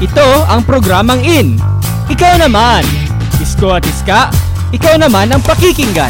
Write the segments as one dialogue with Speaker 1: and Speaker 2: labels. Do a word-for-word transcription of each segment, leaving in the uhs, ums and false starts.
Speaker 1: Ito ang programang In. Ikaw naman. Isko at iska, ikaw naman ang pakikinggan.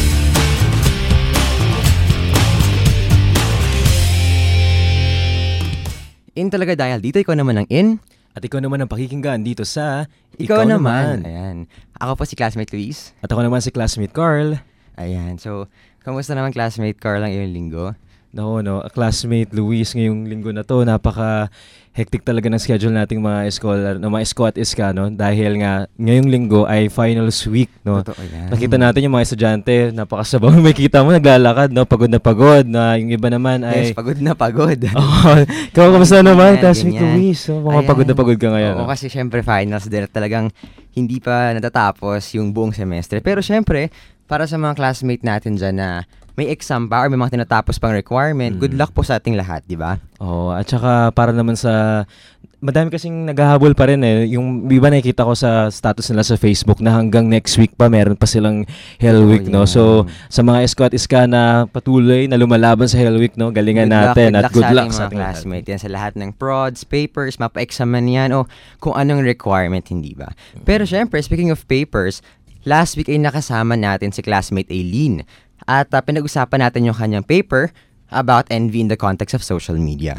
Speaker 2: In talaga dahil dito ikaw naman ang in.
Speaker 3: At ikaw naman ang pakikinggan dito sa
Speaker 2: Ikaw, ikaw naman. naman. Ayan. Ako po si classmate Luis.
Speaker 3: At ako naman si classmate Carl.
Speaker 2: Ayan. So, kamusta naman classmate Carl ang iyong linggo?
Speaker 3: No, no. Classmate Luis ngayong linggo na to, napaka hectic talaga ng schedule nating mga scholar, no, mga esko at iska, no? Dahil nga ngayong linggo ay finals week, no?
Speaker 2: Totoo yan.
Speaker 3: Nakita natin yung mga estudyante, napakasabaw. May kita mo naglalakad, no? Pagod na pagod, na yung iba naman ay
Speaker 2: yes, pagod na pagod.
Speaker 3: Oh, ikaw kamusta naman, classmate Luis? Oh, mga
Speaker 2: Ayan.
Speaker 3: pagod na pagod ka ngayon.
Speaker 2: Oo,
Speaker 3: no?
Speaker 2: kasi syempre finals din at talagang hindi pa natatapos yung buong semestre. Pero syempre, para sa mga classmate natin dyan na may exam pa or may mga tinatapos pang requirement, mm. good luck po sa ating lahat, di ba?
Speaker 3: Oo, at saka para naman sa madami kasing naghahabol pa rin eh. Yung iba nakikita ko sa status nila sa Facebook na hanggang next week pa meron pa silang Hell Week, oh, no? So, sa mga esko at iska na patuloy na lumalaban sa Hell Week, no? Galingan
Speaker 2: good
Speaker 3: natin
Speaker 2: luck,
Speaker 3: at good luck
Speaker 2: sa
Speaker 3: ating
Speaker 2: mga classmates. Yan sa lahat ng prods, papers, mapa-exam man yan o kung anong requirement, hindi ba? Pero syempre, speaking of papers, last week ay nakasama natin si classmate Aileen. At uh, pinag-usapan natin yung kanyang paper about envy in the context of social media.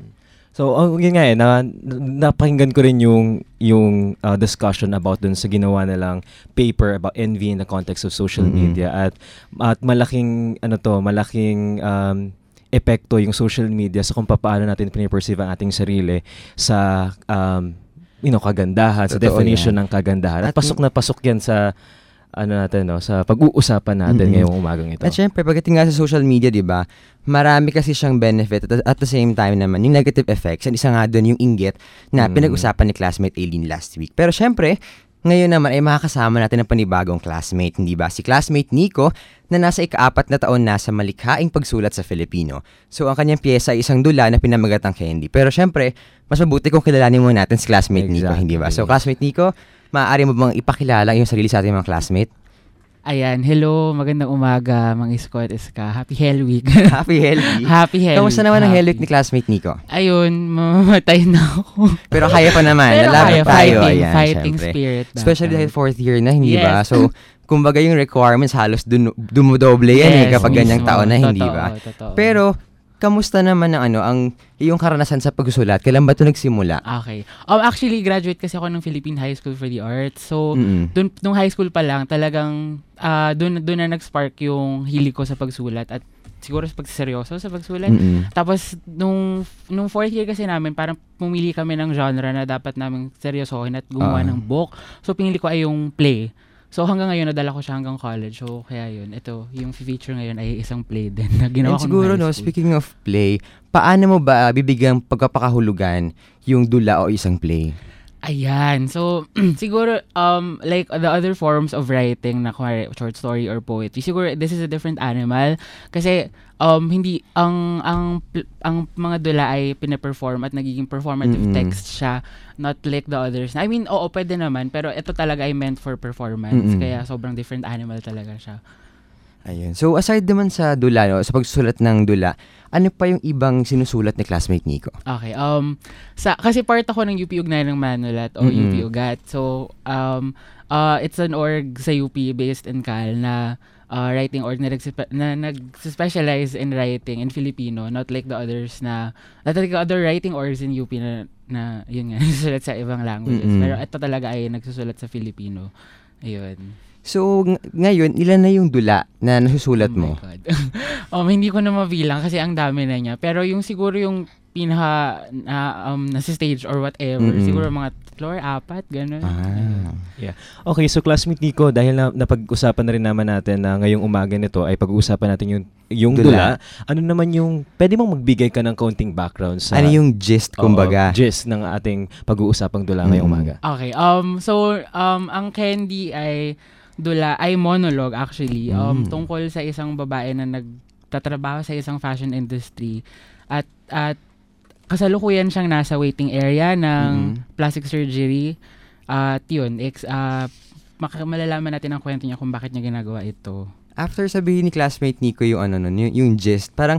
Speaker 3: So, oh, yun nga eh, na, napakinggan ko rin yung, yung uh, discussion about dun sa ginawa nilang paper about envy in the context of social mm-hmm. media. At, at malaking, ano to, malaking um, epekto yung social media sa kung paano natin piniperceive ang ating sarili sa um, you know, kagandahan, Totoo sa definition yan. ng kagandahan. At, at pasok na pasok yan sa ano natin, no, sa pag-uusapan natin mm-hmm. ngayong umagang ito.
Speaker 2: At syempre, pagdating nga sa social media, di ba, marami kasi siyang benefit at at the same time naman, yung negative effects, and isa nga doon yung inggit na mm-hmm. pinag-usapan ni classmate Aileen last week. Pero syempre, ngayon naman ay makakasama natin ang panibagong classmate, hindi ba? Si classmate Nico na nasa ikaapat na taon na sa malikhaing pagsulat sa Filipino. So, ang kanyang piyesa ay isang dula na pinamagatang Candy. Pero syempre, mas mabuti kung kilalanin muna natin si classmate exactly. Nico, hindi ba? So, classmate Nico, maaari mo bang ipakilala yung sarili sa ating mga classmate?
Speaker 4: Ayan, hello, magandang umaga, mga isko at iska. Happy Hell Week.
Speaker 2: Happy Hell Week.
Speaker 4: Happy Hell Week.
Speaker 2: Kamusta naman ang Hell Week ni classmate Nico?
Speaker 4: Ayun, mamamatay na ako.
Speaker 2: Pero kaya pa naman,
Speaker 4: Pero
Speaker 2: nalaban
Speaker 4: kaya,
Speaker 2: tayo.
Speaker 4: Fighting,
Speaker 2: Ayan,
Speaker 4: fighting
Speaker 2: syempre.
Speaker 4: spirit.
Speaker 2: Especially dahil fourth year na, hindi
Speaker 4: yes.
Speaker 2: ba? So, kumbaga yung requirements halos dun, dumodoble yan yes, eh kapag ganyang taon na, hindi
Speaker 4: totoo,
Speaker 2: ba?
Speaker 4: Totoo.
Speaker 2: Pero, kamusta naman ang ano, ang iyong karanasan sa pagsusulat? Kailan ba ito nagsimula?
Speaker 4: Okay. Um, actually, graduate kasi ako ng Philippine High School for the Arts. So,
Speaker 2: Mm-mm.
Speaker 4: dun, nung high school pa lang, talagang uh, dun, dun na nag-spark yung hilig ko sa pagsulat at siguro sa pagseryoso sa pagsulat.
Speaker 2: Mm-mm.
Speaker 4: Tapos, nung, nung fourth year kasi namin, parang pumili kami ng genre na dapat namin seryosohin at gumawa uh. ng book. So, pinili ko ay yung play. So hanggang ngayon, nadala ko siya hanggang college. So kaya yun, ito, yung feature ngayon ay isang play din na ginawa ko
Speaker 2: siguro, no, speaking of play, paano mo ba bibigyang pagpapakahulugan yung dula o isang play?
Speaker 4: Ayan. So, siguro, um, like the other forms of writing na kumari, short story or poetry, siguro this is a different animal. Kasi, um, hindi, ang, ang, ang mga dula ay pinaperform at nagiging performative mm-hmm. text siya, not like the others. I mean, oo, pwede naman, pero ito talaga ay meant for performance. Mm-hmm. Kaya sobrang different animal talaga siya.
Speaker 2: Ayun. So, aside naman sa dula, no, sa pagsusulat ng dula, ano pa yung ibang sinusulat ni classmate Nico?
Speaker 4: Okay. Um, sa, kasi part ako ng U P Ugnayan ng Manulat o mm-hmm. U P Ugat. So, um, uh, it's an org sa U P based in Cal na uh, writing org na, nagspe- na nag-specialize in writing in Filipino, not like the others na, not like the other writing orgs in U P na, na yun nga, nagsusulat sa ibang languages. Mm-hmm. Pero ito talaga ay nagsusulat sa Filipino. Ayun.
Speaker 2: So, ng- ngayon, ilan na yung dula na nasusulat
Speaker 4: oh
Speaker 2: mo?
Speaker 4: um, hindi ko na mabilang kasi ang dami na niya. Pero yung siguro yung pinaka na um, nasa stage or whatever, mm-hmm. siguro mga tatlo or apat, gano'n.
Speaker 2: Ah.
Speaker 3: Yeah. Okay, so classmate Nico, dahil na, napag-usapan na rin naman natin na ngayong umaga nito ay pag-uusapan natin yung, yung dula. dula. Ano naman yung, pwede mong magbigay ka ng kaunting background sa...
Speaker 2: Ano yung gist, kumbaga?
Speaker 3: Oo, gist ng ating pag-uusapang dula ngayong
Speaker 2: mm-hmm.
Speaker 3: umaga.
Speaker 4: Okay, um, so, um, ang Candy ay dula ay monologue actually um mm. tungkol sa isang babae na nagtatrabaho sa isang fashion industry at at kasalukuyan siyang nasa waiting area ng mm. plastic surgery at yun ex uh, malalaman natin ang kwento niya kung bakit niya ginagawa ito.
Speaker 2: After sabihin ni classmate Nico yung ano nun, yung, yung gist, parang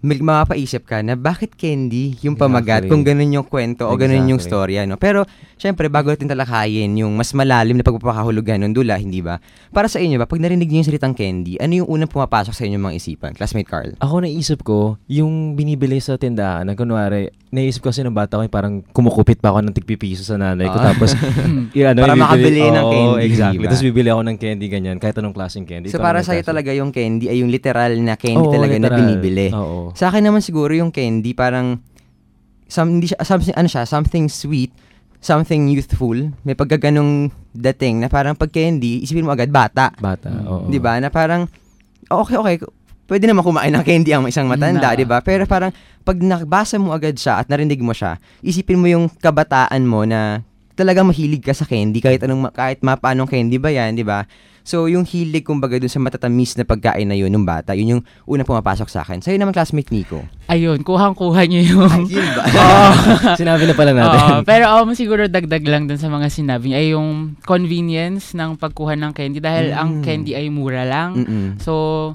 Speaker 2: may mapapaisip ka na bakit candy yung pamagat
Speaker 3: Exactly.
Speaker 2: kung ganun yung kwento o ganun yung
Speaker 3: Exactly.
Speaker 2: storya, no? Pero, syempre, bago natin talakayin yung mas malalim na pagpapakahulugan ng dula, hindi ba? Para sa inyo ba, pag narinig niyo yung salitang candy, ano yung unang pumapasok sa inyong mga isipan? Classmate Carl?
Speaker 3: Ako naisip ko, yung binibili sa tindahan, na kunwari, naisip ko kasi ng bata ko, parang kumukupit pa ako ng tigpipiso sa nanay ko.
Speaker 2: Ah.
Speaker 3: Tapos, y- ano,
Speaker 2: Para
Speaker 3: ibibili-
Speaker 2: makabili ng
Speaker 3: Oo,
Speaker 2: candy,
Speaker 3: exactly.
Speaker 2: diba?
Speaker 3: Tapos bibili ako ng candy ganyan, kahit anong klaseng candy.
Speaker 2: So,
Speaker 3: Ikaw
Speaker 2: para
Speaker 3: naman,
Speaker 2: sa'yo
Speaker 3: Cassie?
Speaker 2: talaga yung candy ay yung literal na candy
Speaker 3: Oo,
Speaker 2: talaga na
Speaker 3: literal.
Speaker 2: binibili.
Speaker 3: Oo.
Speaker 2: Sa akin naman siguro yung candy parang some, hindi siya, something, ano siya, something sweet, something youthful. May pagkaganong dating na parang pag candy, isipin mo agad bata.
Speaker 3: Bata, oo.
Speaker 2: 'Di ba? Na parang okay, okay, pwede naman kumain ng candy ang isang matanda,
Speaker 4: Na.
Speaker 2: 'di ba? Pero parang pag nabasa mo agad siya at narinig mo siya, isipin mo yung kabataan mo na talagang mahilig ka sa candy kahit anong ma- kahit mapaanong candy ba 'yan, 'di ba? So, yung hilig, kumbaga, dun sa matatamis na pagkain na yun, nung bata, yun yung unang pumapasok sa akin. Sa'yo naman, classmate Nico.
Speaker 4: Ayun, kuhang-kuha niyo yung...
Speaker 2: Ay, yun ba?
Speaker 3: Sinabi na pala natin.
Speaker 4: Oo, pero um, siguro dagdag lang dun sa mga sinabi niya ay yung convenience ng pagkuha ng candy dahil
Speaker 2: Mm.
Speaker 4: ang candy ay mura lang.
Speaker 2: Mm-mm.
Speaker 4: So,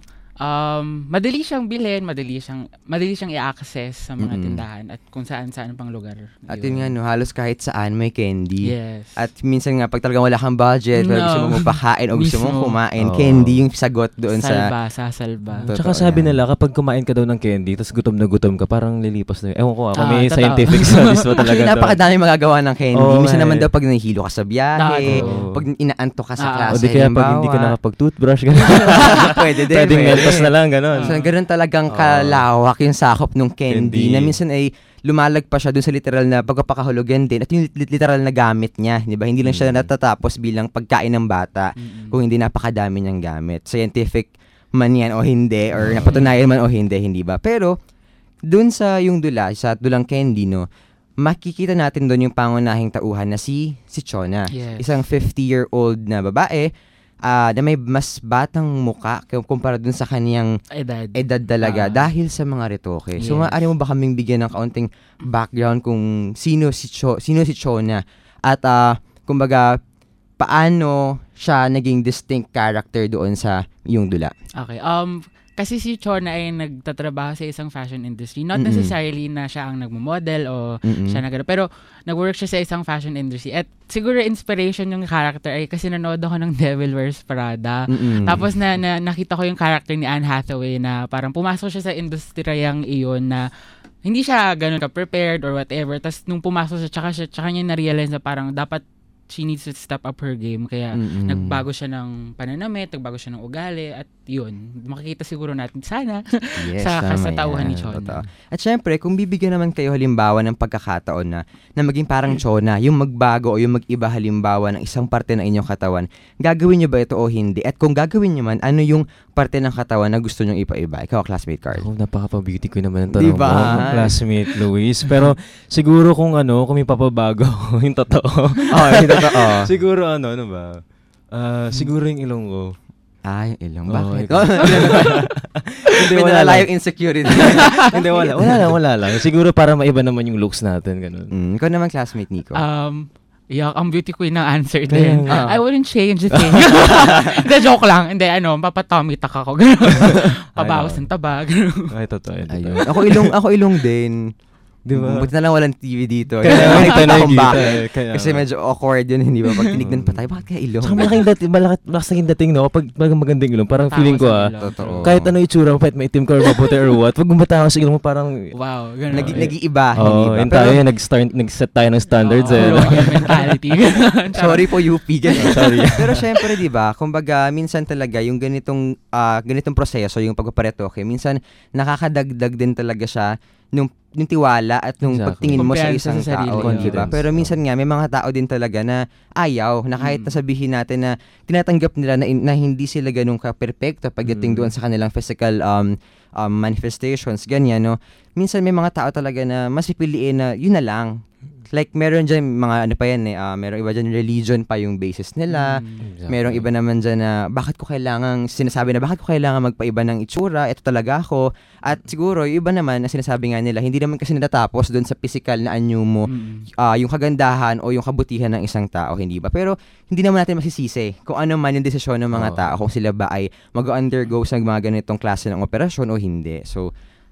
Speaker 4: um, madali siyang bilhin, madali siyang madali siyang i-access sa mga
Speaker 2: Mm-mm.
Speaker 4: tindahan at kung saan-saan pang lugar.
Speaker 2: At yun nga, no, halos kahit saan may candy.
Speaker 4: Yes.
Speaker 2: At minsan nga, pag talagang wala kang budget, pero
Speaker 4: No.
Speaker 2: gusto mong mapakain o gusto mong
Speaker 4: Mismo.
Speaker 2: kumain,
Speaker 3: Oo.
Speaker 2: candy yung sagot doon sa...
Speaker 4: salba, sasalba.
Speaker 2: Totoo
Speaker 3: Tsaka sabi
Speaker 2: yan.
Speaker 3: nila, kapag kumain ka daw ng candy, tapos gutom na gutom ka, parang lilipas na yun. Ewan ko, ako
Speaker 4: Ah,
Speaker 3: may
Speaker 4: totoo.
Speaker 3: scientific studies pa talaga
Speaker 2: Actually,
Speaker 3: to.
Speaker 2: napakadami magagawa ng candy.
Speaker 3: Oo,
Speaker 2: minsan
Speaker 3: nga
Speaker 2: naman
Speaker 3: eh.
Speaker 2: daw pag nahihilo ka sa biyahe,
Speaker 3: Oo.
Speaker 2: pag inaantok ka sa
Speaker 4: Ah,
Speaker 2: klase,
Speaker 3: O di kaya pag hindi ka
Speaker 2: halimbawa.
Speaker 3: nakapag-toothbrush, gano'n.
Speaker 2: Pwede din.
Speaker 3: Pwedeng
Speaker 2: pwede.
Speaker 3: mentos na lang, gano'n.
Speaker 2: So, ganun talagang
Speaker 3: Oo.
Speaker 2: kalawak yung sakop ng candy,
Speaker 3: Candy.
Speaker 2: na minsan ay lumalag pa siya dun sa literal na pagpapakahulugan din at yung lit- literal na gamit niya, di ba? Hindi lang siya
Speaker 3: Mm.
Speaker 2: natatapos bilang pagkain ng bata
Speaker 4: Mm-mm.
Speaker 2: kung hindi napakadami niyang gamit. Scientific man yan o hindi, or napatunayan man o hindi, hindi ba? Pero, dun sa yung dula, sa dulang candy, no, makikita natin doon yung pangunahing tauhan na si si Chona.
Speaker 4: Yes.
Speaker 2: Isang fifty-year-old na babae ah, na may mas batang muka k- kumpara dun sa kaniyang
Speaker 4: Edad.
Speaker 2: edad talaga
Speaker 4: Ah.
Speaker 2: dahil sa mga retoke. So,
Speaker 4: Yes.
Speaker 2: maaari mo ba kaming bigyan ng kaunting background kung sino si Cho, sino si Chona at ah, kumbaga paano siya naging distinct character doon sa yung dula?
Speaker 4: Okay. Um, kasi si Chona ay nagtatrabaho sa isang fashion industry. Not
Speaker 2: Mm-mm.
Speaker 4: necessarily na siya ang nagmo-model o
Speaker 2: Mm-mm.
Speaker 4: siya na gano'n. Pero nag-work siya sa isang fashion industry. At siguro inspiration yung character ay kasi nanood ako ng Devil Wears Prada.
Speaker 2: Mm-mm.
Speaker 4: Tapos na, na nakita ko yung character ni Anne Hathaway na parang pumasok siya sa industriyang iyon na hindi siya ganun ka-prepared or whatever. Tapos nung pumasok siya, tsaka, siya, tsaka niya na-realize na parang dapat she needs to step up her game. Kaya
Speaker 2: Mm-mm.
Speaker 4: nagbago siya ng pananamit, nagbago siya ng ugali, at yun, makikita siguro natin sana
Speaker 2: Yes,
Speaker 4: sa
Speaker 2: tama
Speaker 4: kasatauhan
Speaker 2: yan.
Speaker 4: ni Chona.
Speaker 2: Totoo. At syempre, kung bibigyan naman kayo halimbawa ng pagkakataon na, na maging parang Chona, yung magbago o yung mag-iba halimbawa ng isang parte ng inyong katawan, gagawin nyo ba ito o hindi? At kung gagawin nyo man, ano yung parte ng katawan na gusto nyong ipaiba? Ikaw, classmate Carl.
Speaker 3: Ako, napaka-beauty ko naman ang tanong
Speaker 2: Diba?
Speaker 3: mo, classmate Luis. Pero siguro kung ano, kung may papabago, yung totoo.
Speaker 2: Oh, yung totoo.
Speaker 3: siguro ano, ano ba? Ah, siguro yung ilong ko.
Speaker 2: Ah, yung ilong.
Speaker 3: Oo,
Speaker 2: Bakit?
Speaker 3: ikaw.
Speaker 2: Hindi,
Speaker 3: wala
Speaker 2: wala
Speaker 3: lang.
Speaker 2: yung insecurity.
Speaker 3: Hindi, wala. Wala lang, wala lang. Siguro para maiba naman yung looks natin, ganun.
Speaker 2: mm, ikaw naman, classmate Nico.
Speaker 4: Um, yeah, ang beauty queen ng answer din.
Speaker 2: Ah.
Speaker 4: I wouldn't change a thing. Hindi, joke lang. Hindi, ano, papatommy tak ako. Ganun. Pabawas ng taba. Ganun.
Speaker 3: Ay, totoo. yun,
Speaker 2: Ayun.
Speaker 3: totoo.
Speaker 2: Ako ilong, ako ilong din.
Speaker 3: Di ba?
Speaker 2: Buti na lang walang T V dito.
Speaker 3: Kaya
Speaker 2: Kaya
Speaker 3: nga,
Speaker 2: nakita
Speaker 3: tayo
Speaker 2: kung
Speaker 3: nakikita
Speaker 2: bakit.
Speaker 3: eh, kaya
Speaker 2: Kasi
Speaker 3: nga.
Speaker 2: medyo awkward yun, hindi ba? Pag tinignan pa tayo, bakit kaya ilong?
Speaker 3: Saka malaking dating, malaki, malaking dating, no? Pag, pag magandang ilong, parang feeling ko, ah,
Speaker 2: Totoo.
Speaker 3: kahit ano itsura mo, kahit maitim ka or maputi or what, pag bumatawa sa ilong mo, parang,
Speaker 4: Wow, ganun.
Speaker 2: Nag, nag-iiba,
Speaker 3: oh,
Speaker 2: hindi ba?
Speaker 3: yun
Speaker 2: Pero,
Speaker 3: tayo, nag-start, nag-set tayo ng standards,
Speaker 4: Oo,
Speaker 3: eh. no?
Speaker 4: colonial mentality.
Speaker 2: sorry po, U P. Ganun.
Speaker 3: Sorry.
Speaker 2: Pero syempre, di ba, kumbaga, minsan talaga, yung ganitong, ah, ganitong proseso, yung pagpaparetoke, minsan, nakakadagdag din talaga siya nung, nung tiwala at nung
Speaker 3: Exactly.
Speaker 2: pagtingin mo sa
Speaker 4: Kumpiyansa
Speaker 2: isang
Speaker 4: sa sarili.
Speaker 2: tao, di ba?
Speaker 3: Confidence.
Speaker 2: Pero minsan nga, may mga tao din talaga na ayaw, na kahit
Speaker 4: Mm.
Speaker 2: nasabihin natin na tinatanggap nila na, na hindi sila ganun ka-perfecto pagdating
Speaker 3: Mm.
Speaker 2: doon sa kanilang physical um, um, manifestations, ganyan, no? Minsan may mga tao talaga na mas pipiliin na yun na lang. Like, meron dyan mga ano pa yan eh, ah, merong iba dyan religion pa yung basis nila.
Speaker 4: Mm.
Speaker 2: Merong iba naman dyan na bakit ko kailangan, sinasabi na bakit ko kailangan magpaiba ng itsura, ito talaga ako. At siguro, yung iba naman na sinasabi nga nila, hindi naman kasi natatapos doon sa physical na anyo mo,
Speaker 4: Mm.
Speaker 2: ah, yung kagandahan o yung kabutihan ng isang tao, hindi ba? Pero hindi naman natin masisisi kung ano man yung desisyon ng mga
Speaker 3: Oo.
Speaker 2: tao, kung sila ba ay mag-undergo sa mga ganitong klase ng operasyon o hindi. So,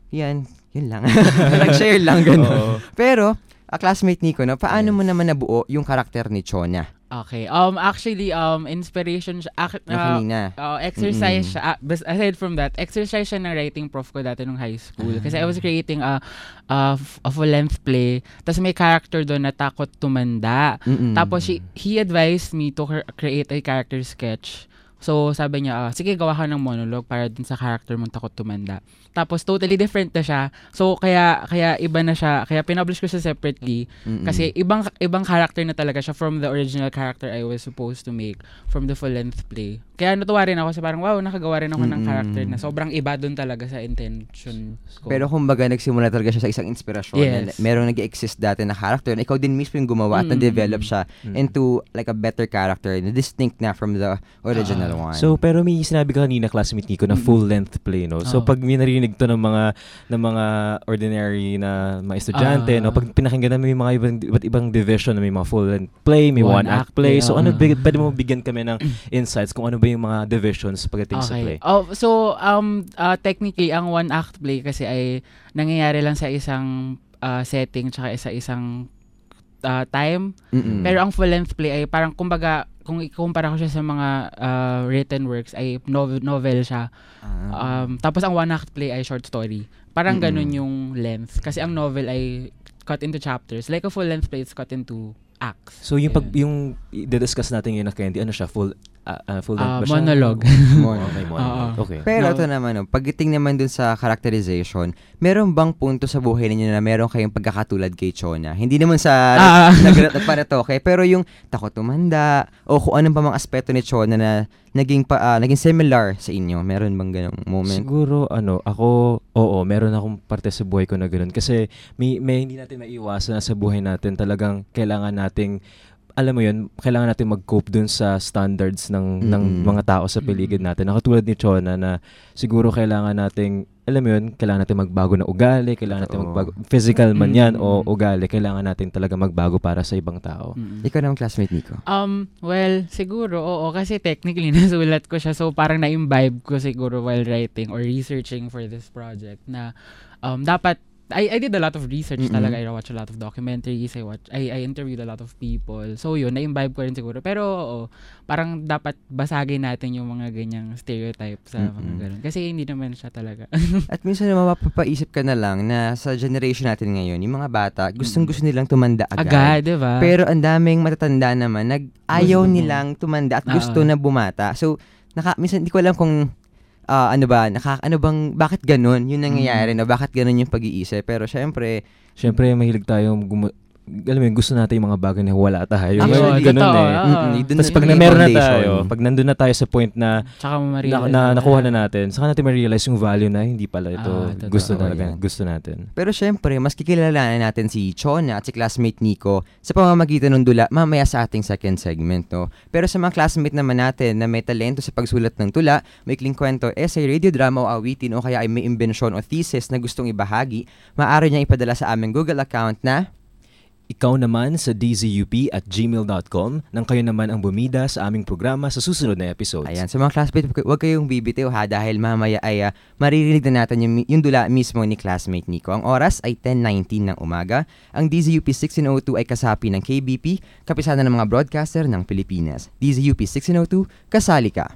Speaker 2: yan, yun lang. Nag-share lang, gano'n. Pero, a classmate Nico, no, paano
Speaker 3: Yes.
Speaker 2: mo naman nabuo yung karakter ni Chona?
Speaker 4: Okay. Um actually um inspiration siya ac-
Speaker 2: Na
Speaker 4: uh,
Speaker 2: kanina.
Speaker 4: uh, exercise
Speaker 2: Mm-mm.
Speaker 4: siya. Uh, bas- aside from that, exercise siya ng writing prof ko dati nung high school. Kasi I was creating a a, f- a full length play. Tapos may character doon na takot tumanda.
Speaker 2: Mm-mm.
Speaker 4: Tapos she, he advised me to cre- create a character sketch. So sabi niya, ah, sige gawa ka ng monologue para dun sa character mong takot tumanda. Tapos totally different na siya. So kaya kaya iba na siya. Kaya pinublish ko siya separately
Speaker 2: Mm-mm.
Speaker 4: kasi ibang ibang character na talaga siya from the original character I was supposed to make from the full length play. Kaya natuwa rin ako sa parang wow, nakagawa rin ako ng
Speaker 2: Mm-mm.
Speaker 4: character na sobrang iba dun talaga sa intention ko.
Speaker 2: Pero kumbaga nagsimula talaga siya sa isang inspirasyon.
Speaker 4: Yes.
Speaker 2: Na merong nag-exist dati na character na ikaw din mismo yung gumawa at
Speaker 4: Mm.
Speaker 2: na-develop siya
Speaker 3: Mm.
Speaker 2: into like a better character na distinct na from the original one.
Speaker 3: So, pero may sinabi ka kanina, classmate Nico, na full-length play, no? So,
Speaker 4: Oo.
Speaker 3: pag may narinig to ng mga ng mga ordinary na mga estudyante,
Speaker 4: Ah.
Speaker 3: no? Pag pinakinggan namin may mga ibang, iba't ibang division, na may mga full-length play, may
Speaker 4: One
Speaker 3: one-act
Speaker 4: act
Speaker 3: play.
Speaker 4: play,
Speaker 3: So,
Speaker 4: oo.
Speaker 3: ano, big, pwede mo bigyan kami ng insights kung ano ba yung mga divisions pagdating sa play?
Speaker 4: Oh, so um uh, technically ang one act play kasi ay nangyayari lang sa isang uh, setting tsaka sa isang uh, time.
Speaker 2: Mm-mm.
Speaker 4: Pero ang full length play ay parang kumbaga kung ikukumpara ko siya sa mga uh, written works ay novel, novel siya.
Speaker 2: Ah.
Speaker 4: Um tapos ang one act play ay short story. Parang
Speaker 2: Mm-mm.
Speaker 4: ganun yung length kasi ang novel ay cut into chapters. Like a full length play is cut into acts.
Speaker 3: So, yung pag,
Speaker 4: Ayun.
Speaker 3: yung i-discuss natin yun na Candy, ano siya? Full, uh, uh, full
Speaker 4: Ah,
Speaker 3: length ba siya?
Speaker 4: monologue.
Speaker 2: Mon-
Speaker 3: Okay, monologue.
Speaker 4: Oo.
Speaker 3: Okay.
Speaker 2: Pero
Speaker 4: No.
Speaker 2: ito naman, no, pagdating naman dun sa characterization, meron bang punto sa buhay ninyo na meron kayong pagkakatulad kay Chona? Hindi naman sa
Speaker 4: Ah.
Speaker 2: nagrat at paratoke, pero yung takot tumanda o kung anong pa mga aspeto ni Chona na naging pa, ah, naging similar sa inyo. Meron bang ganong moment?
Speaker 3: Siguro, ano, ako, oo, meron akong parte sa buhay ko na gano'n. Kasi may, may hindi natin maiiwasan na sa buhay natin talagang kailangan nating, alam mo yun, kailangan natin mag-cope dun sa standards ng, ng
Speaker 2: Mm.
Speaker 3: mga tao sa paligid natin. Nakatulad ni Chona na siguro kailangan nating, alam mo yun, kailangan natin magbago na ugali, kailangan natin
Speaker 2: Oo.
Speaker 3: magbago, physical man yan
Speaker 4: Mm.
Speaker 3: o ugali, kailangan natin talaga magbago para sa ibang tao.
Speaker 4: Mm.
Speaker 2: Ikaw naman, classmate Nico.
Speaker 4: Um, well, siguro, oo, kasi technically nasulat ko siya. So, parang na-imbibe ko siguro while writing or researching for this project na um, dapat, I, I did a lot of research
Speaker 2: Mm-mm.
Speaker 4: talaga. I watched a lot of documentaries. I watch, I, I interviewed a lot of people. So, yun, na-imbibe ko rin siguro. Pero, oo, parang dapat basagin natin yung mga ganyang stereotype sa mga
Speaker 2: Mm-mm.
Speaker 4: ganun. Kasi hindi naman siya talaga.
Speaker 2: At minsan naman mapapaisip ka na lang na sa generation natin ngayon, yung mga bata, gustong-gusto nilang tumanda agad.
Speaker 4: Agad, di ba?
Speaker 2: Pero ang daming matatanda naman, nag ayaw
Speaker 4: Gusto.
Speaker 2: nilang tumanda at gusto
Speaker 4: Oo.
Speaker 2: na bumata. So, naka, minsan hindi ko alam kung ah, ano ba, naka, ano bang, bakit ganun yung nangyayari, na bakit ganun yung pag-iisip. Pero syempre,
Speaker 3: Siyempre, mahilig tayo gumu- alam mo yun, gusto natin yung mga bagay na wala tayo.
Speaker 2: Actually,
Speaker 3: ganun
Speaker 4: totoo,
Speaker 3: eh.
Speaker 4: oo.
Speaker 2: mm-mm, dun
Speaker 3: Tapos
Speaker 2: na-
Speaker 3: pag
Speaker 2: yun
Speaker 3: na
Speaker 2: yung
Speaker 3: meron na
Speaker 2: foundation.
Speaker 3: tayo, pag nandun na tayo sa point na
Speaker 4: Tsaka mo
Speaker 3: na,
Speaker 4: ma-realize
Speaker 3: na, nakuha na natin, saka natin ma-realize yung value na hindi pala ito
Speaker 4: Ah, totoo.
Speaker 3: gusto
Speaker 2: Totoo
Speaker 3: talaga,
Speaker 2: yan.
Speaker 3: gusto natin.
Speaker 2: Pero syempre, mas kikilalanan natin si Chona at si classmate Nico sa pamamagitan ng dula mamaya sa ating second segment, no? Pero sa mga classmate naman natin na may talento sa pagsulat ng tula, may ikling kwento, essay, radio drama o awitin o kaya ay may imbensyon o thesis na gustong ibahagi, maaari niyang ipadala sa aming Google account na
Speaker 3: Ikaw naman sa d z u p at gmail dot com nang kayo naman ang bumida sa aming programa sa susunod na episodes.
Speaker 2: Ayan, sa mga classmate, huwag kayong bibitiw ha dahil mamaya ay ah, maririnig na natin yung, yung dula mismo ni classmate Nico. Ang oras ay ten nineteen ng umaga. Ang D Z U P sixteen oh two ay kasapi ng K B P, kapisanan ng mga broadcaster ng Pilipinas. D Z U P sixteen oh two, kasali ka.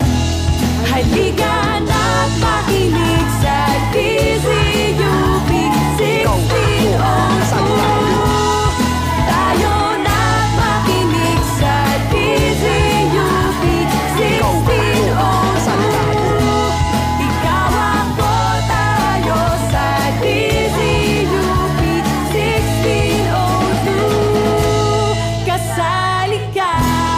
Speaker 5: Halika na't makinig sa D Z U P sixteen oh two. Tayo na't makinig sa D Z U P sixteen oh two. Ikaw ako, tayo sa D Z U P sixteen oh two. Kasali ka.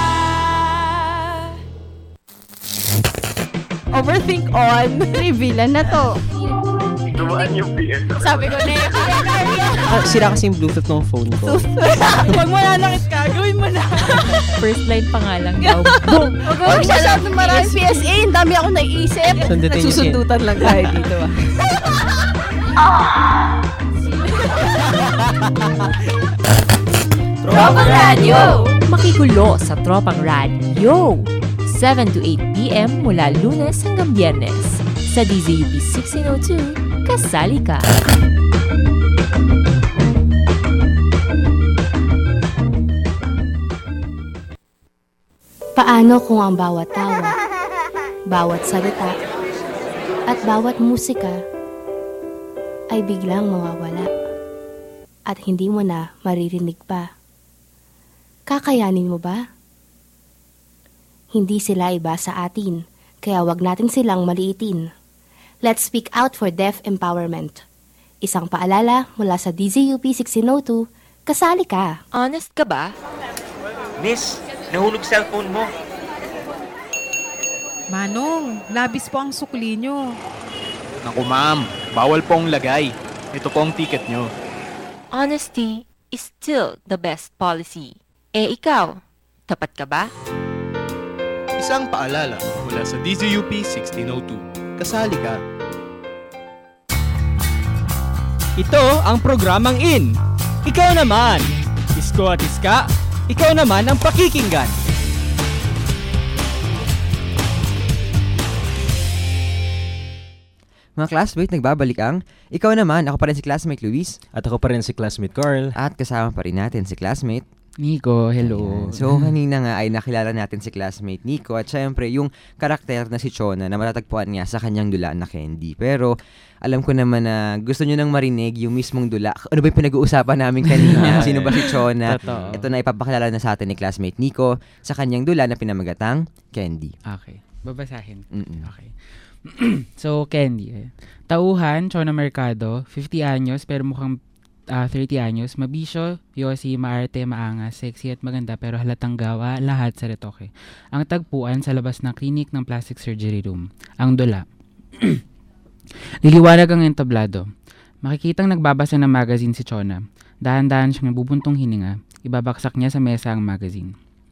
Speaker 6: Overthink on. Revealan na to.
Speaker 7: Dumaan yung P S.
Speaker 6: Sabi ko na
Speaker 8: Ah, sira kasi yung Bluetooth ng phone ko.
Speaker 6: Huwag mo na nakit ka. Gawin mo na.
Speaker 9: First line pa nga lang daw.
Speaker 6: Boom! Huwag mo masyadong maraming P S A. Ang dami ako naisip.
Speaker 8: Sundutin yung
Speaker 6: Nagsusundutan lang tayo dito ah.
Speaker 5: Tropang Radio!
Speaker 9: Makigulo sa Tropang Radio. seven to eight p m mula Lunes hanggang Biyernes sa D Z U P sixteen oh two Kasali ka.
Speaker 10: Paano kung ang bawat tawa, bawat salita, at bawat musika ay biglang mawawala at hindi mo na maririnig pa? Kakayanin mo ba? Hindi sila iba sa atin, kaya wag natin silang maliitin. Let's speak out for deaf empowerment. Isang paalala mula sa D Z U P sixteen oh two, kasali ka.
Speaker 9: Honest ka ba?
Speaker 11: Miss, nahulog cellphone mo.
Speaker 12: Manong, labis po ang sukli nyo.
Speaker 13: Naku ma'am, bawal po ang lagay. Ito po ang ticket nyo.
Speaker 9: Honesty is still the best policy. Eh ikaw, tapat ka ba?
Speaker 13: Isang paalala mula sa D Z U P sixteen oh two. Kasali ka.
Speaker 1: Ito ang programang In. Ikaw naman. Isko at Iska, ikaw naman ang pakikinggan.
Speaker 2: Mga classmate, nagbabalik ang ikaw naman, ako pa rin si classmate Luis.
Speaker 3: At ako pa rin si classmate Carl.
Speaker 2: At kasama pa rin natin si classmate
Speaker 4: Nico, hello.
Speaker 2: Ayan. So, kanina nga ay nakilala natin si classmate Nico at syempre yung karakter na si Chona na matatagpuan niya sa kanyang dula na Candy. Pero, alam ko naman na gusto nyo nang marinig yung mismong dula. Ano ba yung pinag-uusapan namin kanina? Sino ba si Chona?
Speaker 4: Totoo.
Speaker 2: Ito na ipapakilala na sa atin ni classmate Nico sa kanyang dula na pinamagatang Candy.
Speaker 4: Okay. Babasahin.
Speaker 2: Mm-mm.
Speaker 4: Okay. So, Candy. Eh. Tauhan, Chona Mercado, fifty anyos, pero mukhang uh, thirty anyos. Mabisyo, yosi, maarte, maangas, sexy at maganda, pero halatang gawa, lahat sa retoke. Ang tagpuan sa labas ng klinik ng plastic surgery room. Ang dula. Liliwanag ang entablado. Makikitang nagbabasa ng magazine si Chona. Dahan-dahan siyang nabubuntong hininga. Ibabaksak niya sa mesa ang magazine.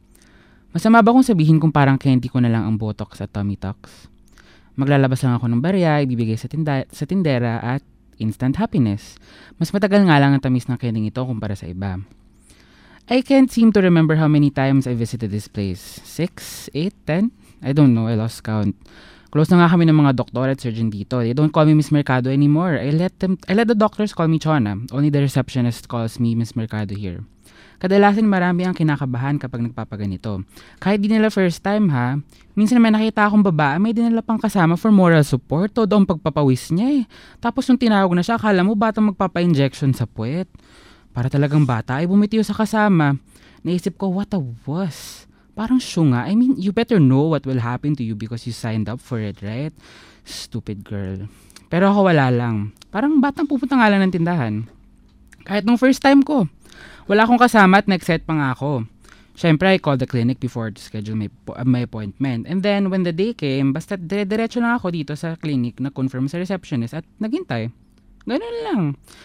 Speaker 4: Masama ba kung sabihin kung parang candy ko na lang ang Botox at Tummy Tucks? Maglalabas lang ako ng barya, ibibigay sa, tinda- sa tindera at instant happiness. Mas matagal nga lang ang tamis ng candy ito kumpara sa iba. I can't seem to remember how many times I visited this place. Six? Eight? Ten? I don't know, I lost count. Close na nga kami ng mga doktor at surgeon dito. They don't call me Miss Mercado anymore. I let them, I let the doctors call me Chona. Only the receptionist calls me Miss Mercado here. Kadalasan marami ang kinakabahan kapag nagpapaganito. Kahit di nila first time ha, minsan may nakita akong babae, may dinala pang kasama for moral support. Todo ang pagpapawis niya eh. Tapos nung tinawag na siya, akala mo batang magpapa-injection sa puwet. Para talagang bata ay bumitiyo sa kasama. Naisip ko, what a wuss. Parang syunga. I mean, you better know what will happen to you because you signed up for it, right? Stupid girl. Pero ako wala lang. Parang batang pupunta nga lang ng tindahan. Kahit nung first time ko. Wala akong kasama at nag-set pa nga ako. Siyempre, I called the clinic before to schedule my, my appointment. And then, when the day came, basta dire-diretso lang ako dito sa clinic na confirm sa receptionist at naghintay. Ganun lang.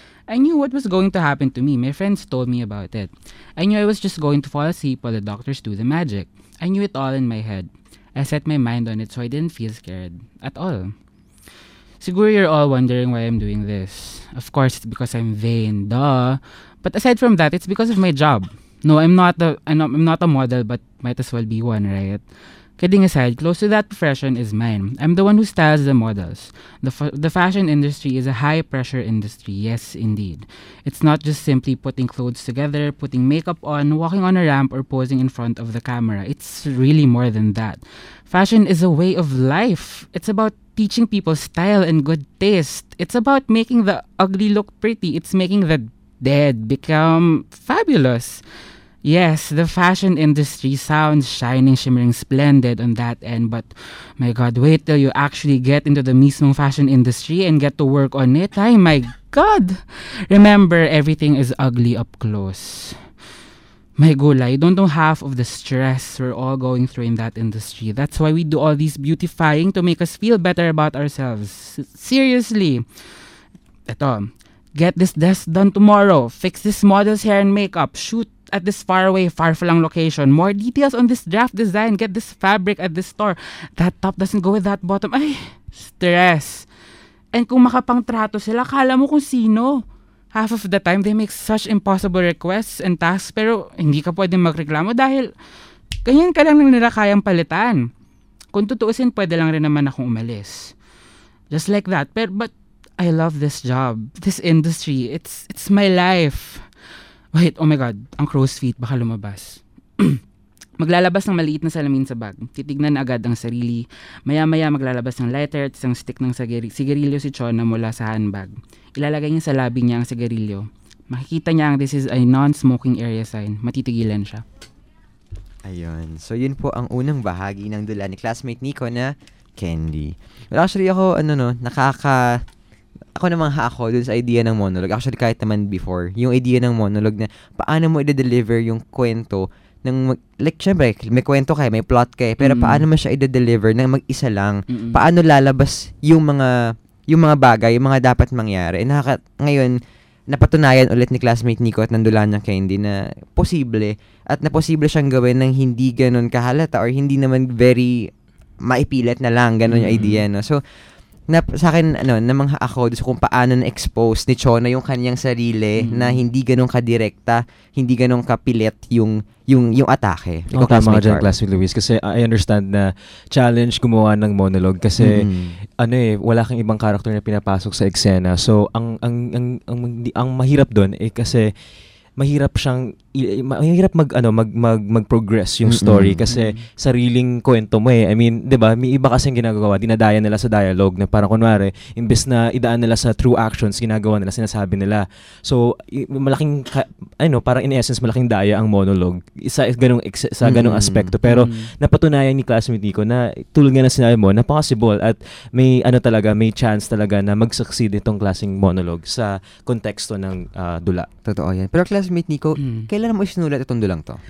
Speaker 4: I knew what was going to happen to me. My friends told me about it. I knew I was just going to fall asleep while the doctors do the magic. I knew it all in my head. I set my mind on it so I didn't feel scared at all. Siguro you're all wondering why I'm doing this. Of course, it's because I'm vain, duh. But aside from that, it's because of my job. No, I'm not a, I'm not, I'm not a model, but might as well be one, right? Kidding aside, close to that profession is mine. I'm the one who styles the models. The, fa- the fashion industry is a high-pressure industry, yes, indeed. It's not just simply putting clothes together, putting makeup on, walking on a ramp, or posing in front of the camera. It's really more than that. Fashion is a way of life. It's about teaching people style and good taste. It's about making the ugly look pretty. It's making the dead become fabulous. Yes, the fashion industry sounds shining, shimmering, splendid on that end, but my God, wait till you actually get into the mismong fashion industry and get to work on it. Ay, my God! Remember, everything is ugly up close. My gulay, you don't know half of the stress we're all going through in that industry. That's why we do all these beautifying to make us feel better about ourselves. Seriously. Ito, get this desk done tomorrow. Fix this model's hair and makeup. Shoot at this faraway, far-flung location. More details on this draft design. Get this fabric at this store. That top doesn't go with that bottom. Ay, stress. And kung makapang trato sila, kala mo kung sino. Half of the time, they make such impossible requests and tasks, pero hindi ka pwedeng magreklamo dahil ganyan ka lang nila kayang palitan. Kung tutuusin, pwede lang rin naman akong umalis. Just like that. Pero, but I love this job, this industry. It's it's my life. Wait, oh my God, ang crow's feet, baka lumabas. Maglalabas ng maliit na salamin sa bag. Titignan na agad ang sarili. Maya-maya maglalabas ng lighter at isang stick ng sigari- sigarilyo si Chona mula sa handbag. Ilalagay niya sa labi niya ang sigarilyo. Makikita niya ang this is a non-smoking area sign. Matitigilan siya.
Speaker 2: Ayun. So, yun po ang unang bahagi ng dula ni classmate Nico na Candy. Well, actually, ako, ano no, nakaka... Ako namang ha ako dun sa idea ng monologue. Actually, kahit naman before, yung idea ng monologue na paano mo i-deliver yung kwento ng, mag, like, syempre, may kwento kayo, may plot kayo, pero mm. paano mo siya i-deliver ng mag-isa lang? Mm-mm. Paano lalabas yung mga, yung mga bagay, yung mga dapat mangyari? Nakaka, ngayon, napatunayan ulit ni classmate Nico at nandulan niya Candy na posible at na posible siyang gawin ng hindi ganun kahalata or hindi naman very maipilit na lang ganun yung idea, no? So, na, sa akin, ano, namang ako doon kung paano na-expose ni Chona yung kanyang sarili mm. na hindi ganun kadirekta, hindi ganun kapilit yung yung yung atake.
Speaker 3: Oh, tama ka dyan, classmate Luis. Kasi uh, I understand na challenge gumawa ng monologue kasi mm. ano eh, wala kang ibang character na pinapasok sa eksena. So, ang ang ang ang, ang, ang mahirap doon eh kasi mahirap siyang mahirap mag ano mag mag mag-progress yung story mm-hmm. kasi mm-hmm. sariling kwento mo eh. I mean, 'di ba? May iba kasing ginagawa, dinadaya nila sa dialogue na parang kunwari, imbes na idaan nila sa true actions, ginagawa nila, sinasabi nila. So, y- malaking ka, ano, parang in essence malaking daya ang monologue. Isa ganung sa ganung mm-hmm. aspekto. Pero mm-hmm. napatunayan ni classmate Nico na tulad nga ng sinabi mo, na possible at may ano talaga, may chance talaga na mag-succeed itong klaseng monologue sa konteksto ng uh, dula.
Speaker 2: Totoo yan. Pero classmate Nico, mm. kailan mo isinulat itong dulang to?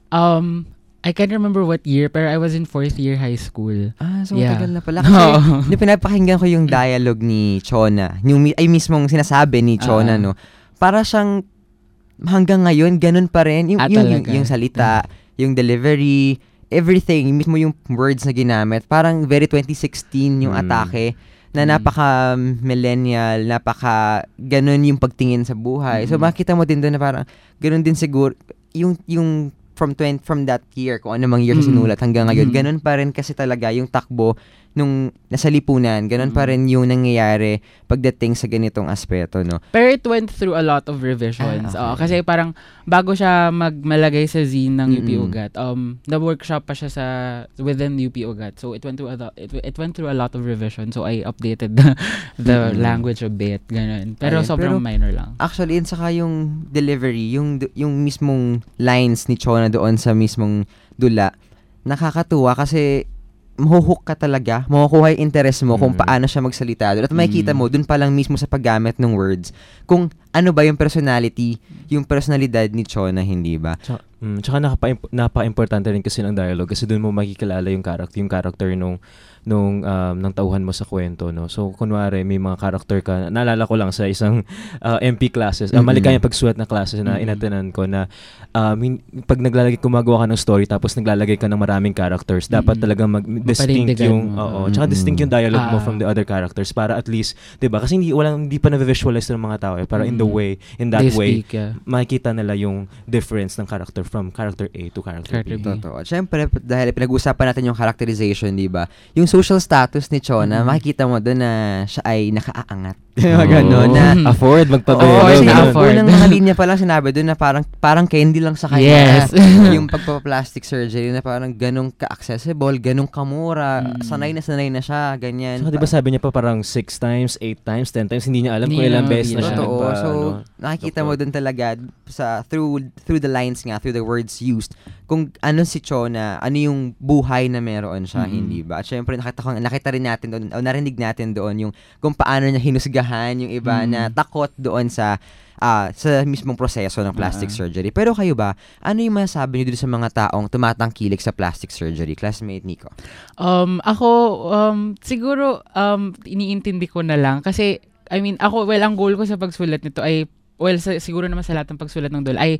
Speaker 4: Um, I can't remember what year, pero I was in fourth year high school.
Speaker 2: Ah, so
Speaker 4: yeah.
Speaker 2: matagal na pala. Kasi, no. pinapakinggan ko yung dialogue ni Chona. Yung, ay mismong sinasabi ni Chona, uh, no? Para siyang, hanggang ngayon, ganun pa rin. Yung,
Speaker 4: ah,
Speaker 2: yung, yung, yung salita, uh. yung delivery, everything, mismo yung words na ginamit. Parang very twenty sixteen yung mm. atake. Na napaka-millennial, napaka-ganun yung pagtingin sa buhay. Mm-hmm. So, makita mo din doon na parang, ganun din siguro, yung, yung from twenty, from that year, kung ano mang year mm-hmm. sinulat hanggang ngayon, mm-hmm. ganun pa rin kasi talaga yung takbo nung nasa lipunan, ganun mm-hmm. pa rin yung nangyayari pagdating sa ganitong aspeto, no?
Speaker 4: Pero it went through a lot of revisions. Ah, okay. uh, kasi parang, bago siya magmalagay sa zine ng mm-hmm. U P Ugat, um, na-workshop pa siya sa, within U P Ugat. So, it went through a lot, it, it went through a lot of revision. So, I updated the, the mm-hmm. language a bit, ganun. Pero Ayun, sobrang pero, minor lang.
Speaker 2: Actually, yun saka yung delivery, yung, yung mismong lines ni Chona doon sa mismong dula, nakakatuwa kasi mahuhook ka talaga, makukuha yung interest mo mm. kung paano siya magsalita doon. At makikita mo, doon pa lang mismo sa paggamit ng words, kung ano ba yung personality, yung personalidad ni Chona, hindi ba?
Speaker 3: Tsaka, mm, tsaka napaka- napaka-importante rin kasi ng dialogue kasi doon mo makikilala yung character, yung character nung nung um, ng tauhan mo sa kwento, no. So kunwari may mga character ka, naalala ko lang sa isang uh, M P classes, uh, malikayang pagsulat na classes na mm-hmm. inatenan ko na um, pag naglalagay gumagawa ka ng story tapos naglalagay ka ng maraming characters, mm-hmm. dapat talaga mag-distinct yung oo, mm-hmm. tsaka distinct yung dialogue ah. mo from the other characters para at least, 'di ba? Kasi hindi walang hindi pa na-visualize ng mga tao eh, para mm-hmm. in the way, in that They way, speak, yeah. makikita nila yung difference ng character from character A to character, character B. B.
Speaker 2: Totoo. Siyempre, dahil pinag-uusapan natin yung characterization, 'di ba? Yung social status ni Chona, mm-hmm. makikita mo doon na siya ay nakaaangat.
Speaker 3: Oh. Gano'n na afford magpabelo.
Speaker 2: Oo, oh, unang mga linya pa lang sinabi doon na parang parang candy lang sa kanya.
Speaker 4: Yes.
Speaker 2: Yung pagpa-plastic surgery na parang ganun ka-accessible, ganun kamura, mm. sanay na sanay na siya, ganyan.
Speaker 3: So, di ba sabi niya pa parang six times, eight times, ten times, hindi niya alam hindi kung ilang beses na siya.
Speaker 2: Totoo.
Speaker 3: Nagpa,
Speaker 2: so,
Speaker 3: ano,
Speaker 2: nakikita
Speaker 3: doktor.
Speaker 2: mo doon talaga sa through through the lines nga, through the words used, kung ano si Chona, ano yung buhay na meron siya, mm-hmm. hindi ba? At syempre, nakita, ko, nakita rin natin doon, o narinig natin doon yung kung paano niya hinusgahan yung iba mm-hmm. na takot doon sa uh, sa mismong proseso ng plastic uh-huh. surgery. Pero kayo ba, ano yung masasabi niyo dito sa mga taong tumatangkilik sa plastic surgery? Classmate Nico.
Speaker 4: Um, ako, um, siguro, um, iniintindi ko na lang. Kasi, I mean, ako, well, ang goal ko sa pagsulat nito ay, well, sa, siguro naman sa lahat ng pagsulat ng dul, ay,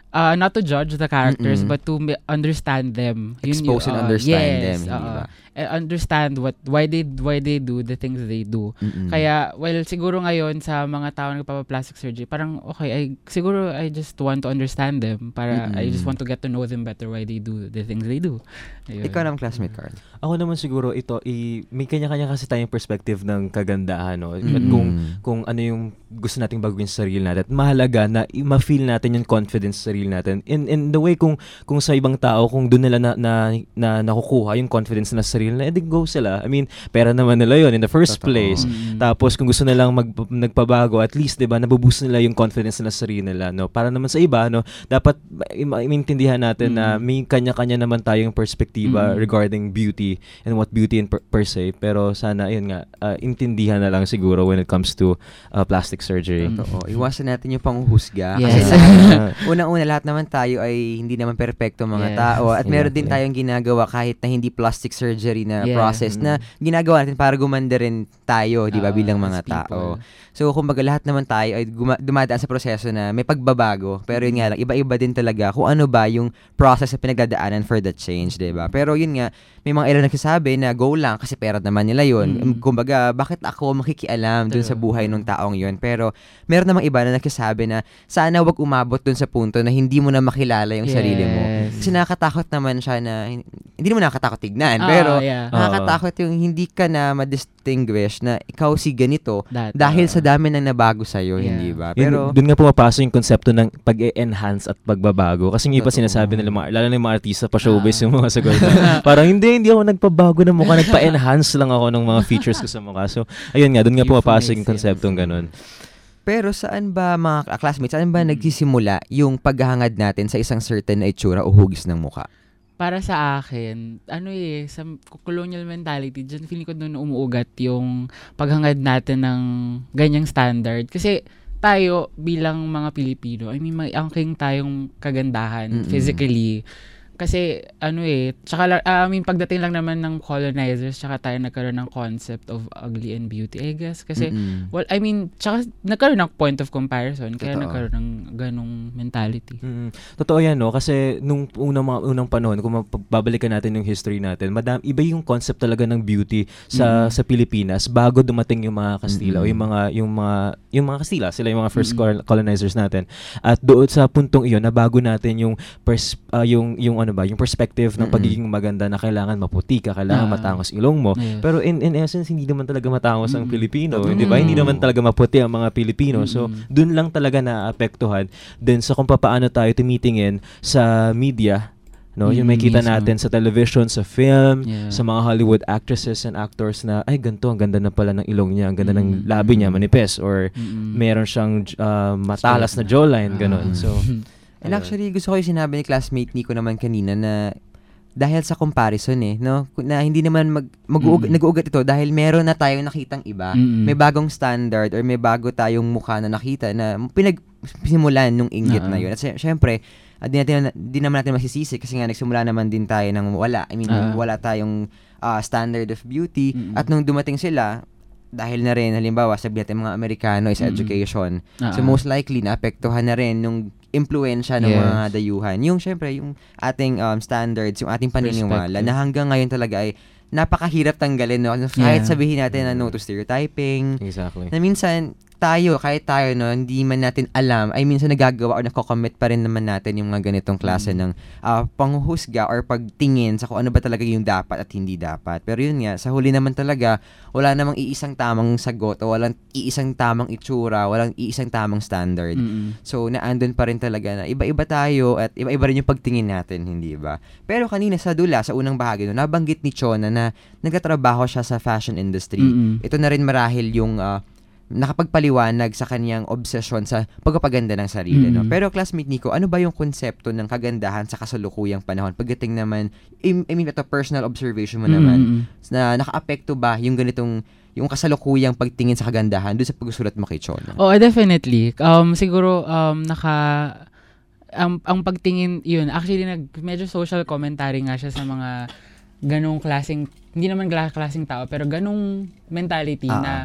Speaker 4: uh, not to judge the characters,
Speaker 2: Mm-mm.
Speaker 4: but to ma- understand them. Yun
Speaker 2: Expose
Speaker 4: yung,
Speaker 2: and
Speaker 4: uh,
Speaker 2: understand
Speaker 4: yes,
Speaker 2: them, hindi
Speaker 4: uh,
Speaker 2: ba?
Speaker 4: eh, understand what why they why they do the things they do.
Speaker 2: Mm-mm.
Speaker 4: Kaya well siguro ngayon sa mga tao na nagpapa-plastic surgery, parang okay, I siguro I just want to understand them para
Speaker 2: Mm-mm.
Speaker 4: I just want to get to know them better why they do the things they do. Ayun.
Speaker 2: Ikaw naman, classmate Carl.
Speaker 3: Ako naman siguro ito, i, may kanya-kanya kasi tayong perspective ng kagandahan, no? At
Speaker 2: Mm.
Speaker 3: kung, kung ano yung gusto nating baguhin sa sarili natin. At mahalaga na i- ma-feel natin yung confidence sa sarili natin. In, in the way, kung, kung sa ibang tao, kung doon nila na, na, na nakukuha yung confidence na sa sarili nila, edi go sila. I mean, pera naman nila yon in the first
Speaker 2: Totoo.
Speaker 3: place.
Speaker 4: Mm.
Speaker 3: Tapos, kung gusto nilang mag, nagpabago, at least, di ba, nabuboost nila yung confidence nila sa sarili nila, no? Para naman sa iba, no? Dapat, i- ma- maintindihan natin
Speaker 4: Mm.
Speaker 3: na may kanya-kanya naman tayong perspektiva
Speaker 4: Mm.
Speaker 3: regarding beauty and what beauty in per, per se, pero sana yun nga uh, intindihan na lang siguro when it comes to uh, plastic surgery.
Speaker 2: Totoo. Iwasan natin yung panghuhusga.
Speaker 4: Yes.
Speaker 2: Kasi lahat- unang-una, lahat naman tayo ay hindi naman perfecto mga
Speaker 4: Yes.
Speaker 2: tao. At meron din
Speaker 3: Exactly.
Speaker 2: tayong ginagawa kahit na hindi plastic surgery na
Speaker 4: Yeah.
Speaker 2: process na ginagawa natin para gumanda rin tayo, di ba,
Speaker 4: Ah,
Speaker 2: bilang
Speaker 4: as
Speaker 2: mga
Speaker 4: people.
Speaker 2: tao. So, kumbaga, lahat naman tayo ay guma- dumadaan sa proseso na may pagbabago. Pero yun nga lang, iba-iba din talaga kung ano ba yung process na pinagdadaanan for the change, di ba? Pero yun nga, may mga ilan nagsasabi na go lang kasi pera naman nila yun.
Speaker 4: Mm.
Speaker 2: Kumbaga, bakit ako makikialam dun sa
Speaker 4: True.
Speaker 2: buhay ng taong yun? Pero meron namang iba na nagsasabi na sana wag umabot dun sa punto na hindi mo na makilala yung sarili mo.
Speaker 4: Yes.
Speaker 2: Kasi nakakatakot naman siya na, hindi naman nakakatakot tignan,
Speaker 4: Ah,
Speaker 2: pero
Speaker 4: yeah.
Speaker 2: nakakatakot yung hindi ka na ma-distinguish na ikaw si ganito
Speaker 4: That,
Speaker 2: dahil
Speaker 4: uh,
Speaker 2: sa dami ng nabago sa'yo,
Speaker 4: Yeah.
Speaker 2: hindi ba?
Speaker 3: Pero
Speaker 2: Pero,
Speaker 3: doon nga pumapasok yung konsepto ng pag-enhance at pagbabago. Kasi yung iba
Speaker 2: Totoo.
Speaker 3: sinasabi nila, mga, lalo na yung mga artista pa showbiz
Speaker 4: Ah.
Speaker 3: yung mga sagot. na, parang hindi, hindi ako nagpabago ng mukha, nagpa-enhance lang ako ng mga features ko sa mukha. So, ayun nga, doon nga pumapasok yung konseptong ganun.
Speaker 2: pero saan ba mga classmates, saan ba nagsisimula yung paghahangad natin sa isang certain na itsura o hugis ng mukha?
Speaker 4: Para sa akin, ano eh, sa colonial mentality, dyan feeling ko doon umuugat yung paghangad natin ng ganyang standard. Kasi tayo bilang mga Pilipino, I mean, may angking tayong kagandahan
Speaker 2: Mm-mm.
Speaker 4: physically. Kasi ano eh, tsaka la- ah, I mean, pagdating lang naman ng colonizers, tsaka tayo nagkaroon ng concept of ugly and beauty, I guess. Kasi,
Speaker 2: Mm-mm.
Speaker 4: well, I mean, tsaka nagkaroon ng point of comparison, kaya
Speaker 2: Totoo.
Speaker 4: nagkaroon ng ganong mentality.
Speaker 3: Mm, totoo yan, no? Kasi nung unang mga unang panahon, kung babalikan natin yung history natin, madam, iba yung concept talaga ng beauty sa
Speaker 4: Mm.
Speaker 3: sa Pilipinas bago dumating yung mga Kastila o
Speaker 2: Mm-mm.
Speaker 3: yung mga yung mga yung mga Kastila, sila yung mga first
Speaker 4: Mm-mm.
Speaker 3: col- colonizers natin. At doon sa puntong iyon, nabago natin yung pers- ah, yung yung ano ba, yung perspective ng
Speaker 2: Mm-mm.
Speaker 3: pagiging maganda na kailangan maputi ka, kailangan
Speaker 4: Ah.
Speaker 3: matangos ilong mo.
Speaker 4: Yes.
Speaker 3: Pero in in essence, hindi naman talaga matangos ang
Speaker 4: Mm-mm.
Speaker 3: Pilipino,
Speaker 2: Totoo.
Speaker 3: di ba? Hindi naman talaga maputi ang mga Pilipino. So,
Speaker 4: Mm-mm.
Speaker 3: doon lang talaga naapektuhan din sa kung paano tayo tumitingin sa media, no? Yung
Speaker 4: Mm,
Speaker 3: makita
Speaker 4: mismo.
Speaker 3: natin sa television, sa film,
Speaker 4: Yeah.
Speaker 3: sa mga Hollywood actresses and actors na ay ganito, ang ganda na pala ng ilong niya, ang ganda
Speaker 4: Mm.
Speaker 3: ng labi niya, manipis, or
Speaker 4: Mm-mm.
Speaker 3: meron siyang uh, matalas na jawline, ganun.
Speaker 4: Ah.
Speaker 3: So,
Speaker 2: And actually, gusto ko yung sinabi ni classmate Nico naman kanina na dahil sa comparison eh, no? Na hindi naman mag, mag-uug-
Speaker 4: Mm.
Speaker 2: nag-uugat ito dahil meron na tayong nakitang iba.
Speaker 4: Mm-mm.
Speaker 2: May bagong standard or may bago tayong mukha na nakita na pinagsimulan nung inggit na
Speaker 4: Ah.
Speaker 2: yun. At sy- syempre, uh, di, natin, di naman natin masisisi kasi nga nagsimula naman din tayo ng wala. I mean,
Speaker 4: Ah.
Speaker 2: wala tayong uh, standard of beauty.
Speaker 4: Mm-mm.
Speaker 2: At nung dumating sila, dahil na rin, halimbawa, sabi natin mga Amerikano is
Speaker 4: Mm-mm.
Speaker 2: education.
Speaker 4: Ah.
Speaker 2: So most likely, naapektuhan na rin nung impluensya ng
Speaker 4: Yes.
Speaker 2: mga dayuhan. Yung syempre, yung ating um, standards, yung ating paniniwala
Speaker 4: Perspective.
Speaker 2: na hanggang ngayon talaga ay napakahirap tanggalin. No? Kahit
Speaker 4: Yeah.
Speaker 2: sabihin natin na no to stereotyping,
Speaker 3: exactly.
Speaker 2: na minsan tayo, kahit tayo, no, hindi man natin alam, ay minsan nagagawa o nako-commit pa rin naman natin yung mga ganitong klase ng uh, panghuhusga or pagtingin sa kung ano ba talaga yung dapat at hindi dapat. Pero yun nga, sa huli naman talaga, wala namang iisang tamang sagot o walang iisang tamang itsura, walang iisang tamang standard.
Speaker 4: Mm-mm.
Speaker 2: So, naandun pa rin talaga na iba-iba tayo at iba-iba rin yung pagtingin natin, hindi ba? Pero kanina sa dula, sa unang bahagi, no, nabanggit ni Chona na nagtatrabaho siya sa fashion industry.
Speaker 4: Mm-mm.
Speaker 2: Ito na rin marahil yung uh, nakapagpaliwanag sa kanyang obsesyon sa pagpapaganda ng sarili. No?
Speaker 4: Mm.
Speaker 2: Pero classmate Nico, ano ba yung konsepto ng kagandahan sa kasalukuyang panahon? Pagdating naman, I, I mean, ito personal observation mo naman,
Speaker 4: Mm-mm.
Speaker 2: na naka-apekto ba yung ganitong, yung kasalukuyang pagtingin sa kagandahan doon sa pagsusulat mo kay Chona?
Speaker 4: Oh, definitely. Um, siguro, um, naka... Ang, ang pagtingin, yun, actually, nag, medyo social commentary nga siya sa mga ganong klaseng, hindi naman gla- klaseng tao, pero ganong mentality
Speaker 2: Ah.
Speaker 4: na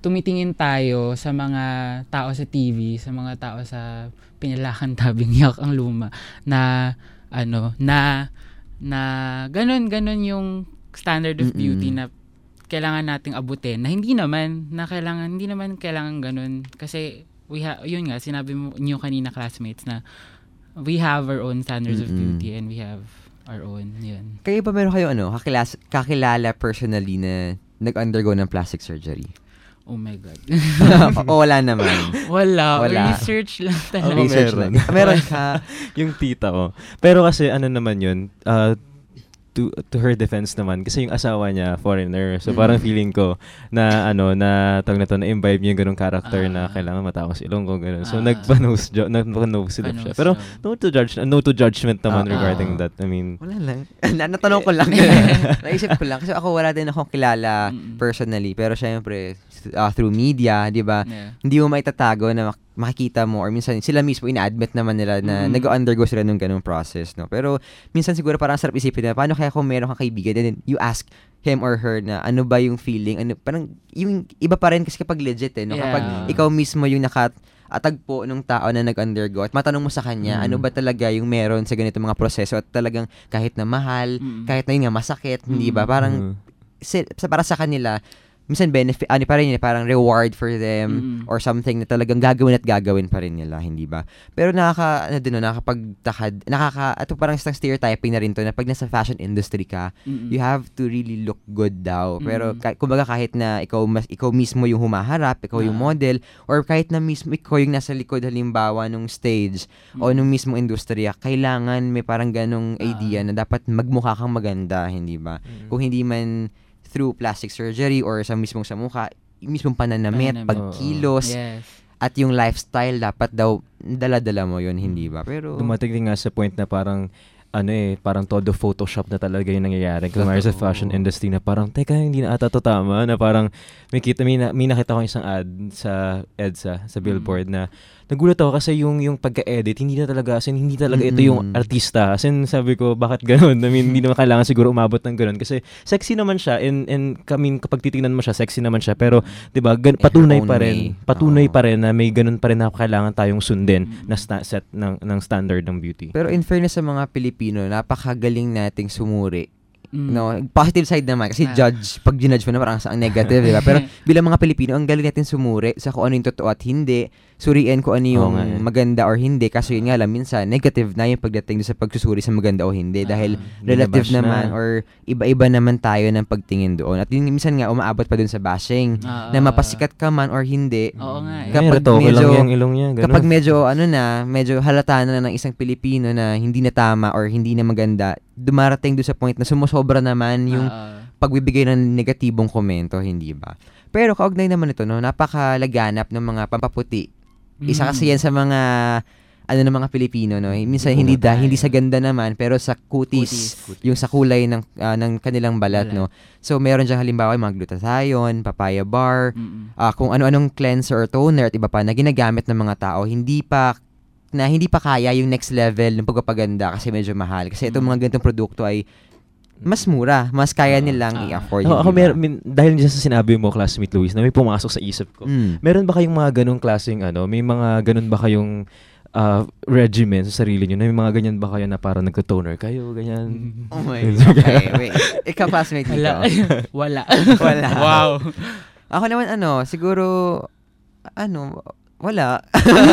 Speaker 4: tumitingin tayo sa mga tao sa T V, sa mga tao sa Pinalakan Tabing Yak ang Luma, na, ano, na, na, ganun, ganun yung standard of beauty
Speaker 2: Mm-mm.
Speaker 4: na kailangan nating abutin, na hindi naman, na kailangan, hindi naman kailangan ganun. Kasi, we ha- yun nga, sinabi mo niyo kanina, classmates, na we have our own standards of
Speaker 2: Mm-mm.
Speaker 4: beauty and we have our own, yun.
Speaker 2: Kayo ba meron kayo ano, kakilas, kakilala personally na nag-undergo ng plastic surgery?
Speaker 4: Oh my God.
Speaker 2: O wala naman?
Speaker 4: Wala.
Speaker 2: Wala.
Speaker 4: Research lang talaga.
Speaker 3: Ako
Speaker 2: Research
Speaker 3: meron.
Speaker 2: lang. Meron ka?
Speaker 3: Yung tita ko. Pero kasi ano naman yun, uh, to to her defense naman, kasi yung asawa niya foreigner, so parang feeling ko na ano na tawag na to, na imbibe niya yung ganung character
Speaker 4: Ah.
Speaker 3: na kailangan matawas ilong ko ganun. So
Speaker 4: Ah.
Speaker 3: nagpa-nose job, nagpa-nose slip siya.
Speaker 4: Pa-nose
Speaker 3: Pero
Speaker 4: job.
Speaker 3: no to judge, no to judgment naman
Speaker 2: Ah.
Speaker 3: regarding that. I mean,
Speaker 2: Wala lang. na, natanong ko lang. Naisip ko lang. Kasi ako wala din akong kilala personally. Pero syempre, uh, through media, di ba?
Speaker 4: Yeah.
Speaker 2: Hindi mo maitatago na mak- makikita mo or minsan sila mismo ina-admit naman nila na
Speaker 4: Mm.
Speaker 2: nag-undergo sila nung ganung process, no? Pero minsan siguro parang sarap isipin na paano kaya kung meron kang kaibigan and then you ask him or her na ano ba yung feeling, ano, parang yung iba pa rin kasi kapag legit eh, no?
Speaker 4: Yeah.
Speaker 2: Kapag ikaw mismo yung nakat atagpo nung tao na nag-undergo at matanong mo sa kanya,
Speaker 3: Mm.
Speaker 2: ano ba talaga yung meron sa ganito mga proseso at talagang kahit na mahal,
Speaker 4: Mm.
Speaker 2: kahit na yun nga masakit, hindi ba?
Speaker 4: Mm.
Speaker 2: Parang
Speaker 3: Mm.
Speaker 2: si- sa para sa kanila, minsan benefit, ano pa rin yun, parang reward for them
Speaker 4: Mm.
Speaker 2: or something na talagang gagawin at gagawin pa rin nila, hindi ba? Pero nakaka, ano din, no, nakakapagtakad, nakaka, ito parang isang stereotyping na rin to, na pag nasa fashion industry ka,
Speaker 4: Mm-mm.
Speaker 2: you have to really look good daw. Pero,
Speaker 4: Mm.
Speaker 2: ka- kumbaga kahit na ikaw, mas, ikaw mismo yung humaharap, ikaw yung
Speaker 4: Ah.
Speaker 2: model, or kahit na mismo ikaw yung nasa likod halimbawa nung stage o
Speaker 4: Mm.
Speaker 2: nung mismong industriya, kailangan may parang ganong
Speaker 4: Ah.
Speaker 2: idea na dapat magmukha kang maganda, hindi ba? Kung hindi man through plastic surgery or sa mismong sa mukha, yung mismong pananamit,
Speaker 4: Pananamit.
Speaker 2: pagkilos,
Speaker 4: Yes.
Speaker 2: at yung lifestyle, dapat daw dala-dala mo yun, hindi ba? Pero,
Speaker 3: dumating din nga sa point na parang ano eh, parang todo Photoshop na talaga yung nangyayari. Kumari sa fashion industry na parang, teka, hindi na ata to tama. Na parang, may, kita, may, na, may nakita ko isang ad sa EDSA, sa billboard na, nagulat ako kasi yung yung pagka-edit, hindi na talaga, as in, hindi talaga ito yung
Speaker 2: Mm.
Speaker 3: artista. As in, sabi ko, bakit ganun? I mean, hindi naman kailangan siguro umabot ng ganun. Kasi sexy naman siya, and, and kami, kapag titingnan mo siya, sexy naman siya. Pero, di ba, gan- patunay
Speaker 2: own
Speaker 3: pa
Speaker 2: way.
Speaker 3: rin, patunay
Speaker 2: Oo.
Speaker 3: pa rin na may ganun pa rin na kailangan tayong sundin na sta- set ng, ng standard ng beauty.
Speaker 2: pero in fairness sa mga Pilipino, napakagaling nating sumuri.
Speaker 4: Mm.
Speaker 2: No, positive side naman kasi
Speaker 4: Ah.
Speaker 2: judge, pag ginudge mo na parang ang negative, di ba? Pero bilang mga Pilipino, ang galing natin sumuri sa kung ano yung totoo at hindi. Suriin kung ano yung
Speaker 3: Oo nga eh.
Speaker 2: maganda or hindi. Kaso yun nga lang, minsan negative na yung pagdating doon sa pagsusuri sa maganda o hindi. Dahil relative
Speaker 3: Binabash
Speaker 2: naman
Speaker 3: na.
Speaker 2: or iba-iba naman tayo ng pagtingin doon. At yun, minsan nga, umaabot pa doon sa bashing.
Speaker 4: Ah.
Speaker 2: na mapasikat ka man or hindi.
Speaker 4: Oo nga eh.
Speaker 2: Kapag
Speaker 3: Eh, retoke lang
Speaker 2: medyo-
Speaker 3: yung ilong niya, ganun.
Speaker 2: Kapag medyo ano na, medyo halata na ng isang Pilipino na hindi na tama or hindi na maganda, dumarating doon sa point na sumusobra naman yung
Speaker 4: Ah.
Speaker 2: pagbibigay ng negatibong komento, hindi ba? Pero kaugnay naman ito, no, napakalaganap ng mga pampaputi. Isa kasi yan sa mga ano ng mga Pilipino, no. Minsan hindi da, hindi sa ganda naman, pero sa kutis, yung sa kulay ng ah, ng kanilang balat,
Speaker 4: Balat.
Speaker 2: no. So meron diyang halimbawa yung mga glutathione, papaya bar,
Speaker 4: Mm-mm.
Speaker 2: ah, kung ano-anong cleanser or toner at iba pa na ginagamit ng mga tao, hindi pa na hindi pa kaya yung next level ng pagpapaganda kasi medyo mahal. Kasi itong mga ganitong produkto ay mas mura, mas kaya nilang
Speaker 4: Ah.
Speaker 2: i-afford.
Speaker 3: Ako, ako
Speaker 2: hindi ba?
Speaker 3: mer- min- dahil dyan sa sinabi mo, classmate Luis, na may pumasok sa isip ko.
Speaker 2: Mm.
Speaker 3: Meron ba kayong mga ganong klaseng ano, may mga ganon ba kayong uh, regimen sa sarili nyo? Na may mga ganyan ba kayo na parang nagko-toner kayo, ganyan?
Speaker 2: Oh my God. Okay, wait. Ikaw, classmate dito.
Speaker 4: Wala. Wala.
Speaker 2: Wala.
Speaker 4: Wow.
Speaker 2: Ako naman, ano, siguro, ano, wala.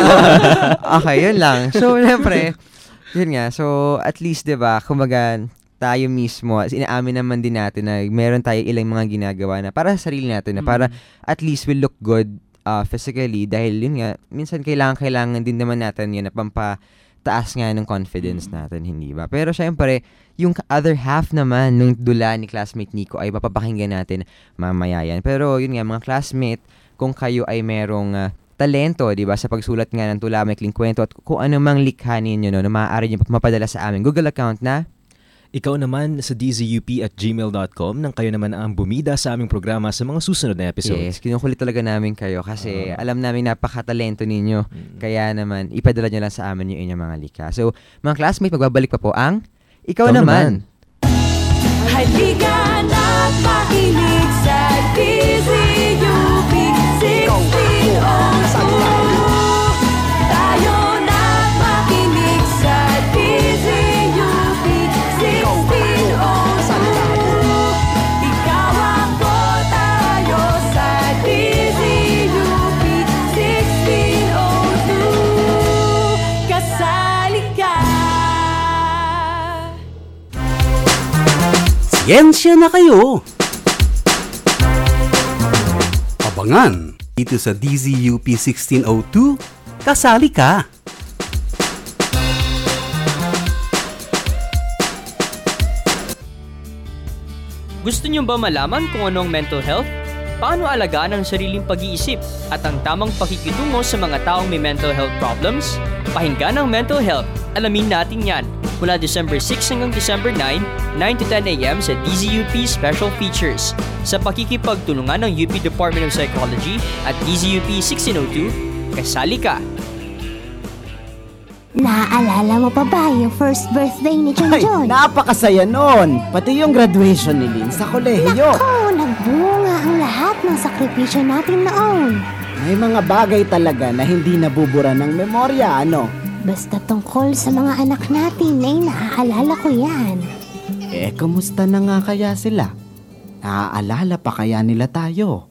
Speaker 2: Okay, yun lang. So, syempre, yun nga. So, at least, di ba, kumbaga, tayo mismo, inaamin naman din natin na meron tayo ilang mga ginagawa na para sa sarili natin, na para at least we look good uh, physically. Dahil yun nga, minsan kailangan-kailangan din naman natin yun na pampataas nga ng confidence natin, hindi ba? Pero syempre, yung other half naman nung dula ni classmate Nico ay mapapakinggan natin mamaya yan. Pero yun nga, mga classmate, kung kayo ay merong uh, talento, di ba, sa pagsulat nga ng tula, maikling kwento, at kung ano mang likha ninyo, no, na maaari nyo mapadala sa aming Google account na
Speaker 3: Ikaw naman sa d z u p at gmail dot com nang kayo naman ang bumida sa aming programa sa mga susunod na episodes.
Speaker 2: yes, kinukulit talaga namin kayo kasi alam namin napakatalento ninyo. Kaya naman, ipadala nyo lang sa amin yung inyong mga likha. So, mga classmate, magbabalik pa po ang Ikaw,
Speaker 3: Ikaw
Speaker 2: naman.
Speaker 5: Halika na't makinig sa D Z U P
Speaker 14: Siyensya na kayo! Abangan dito sa D Z U P sixteen oh two, kasali ka!
Speaker 15: Gusto niyo ba malaman kung ano ang mental health? Paano alagaan ang sariling pag-iisip at ang tamang pakikitungo sa mga taong may mental health problems? Pakinggan ang mental health. Alamin natin yan. Mula December six hanggang December nine, nine to ten a.m. sa D Z U P Special Features. Sa pakikipagtulungan ng U P Department of Psychology at D Z U P sixteen oh two, kasali ka!
Speaker 16: Naaalala mo pa ba yung first birthday ni John
Speaker 17: Ay,
Speaker 16: John?
Speaker 17: napakasaya nun! Pati yung graduation ni Lynn sa kolehiyo.
Speaker 16: Naku, nagbunga ang lahat ng sakripisyo natin noon.
Speaker 17: May mga bagay talaga na hindi nabubura ng memorya, ano?
Speaker 16: Basta tungkol sa mga anak natin ay naaalala ko yan.
Speaker 17: Eh, kumusta na nga kaya sila? Naaalala pa kaya nila tayo?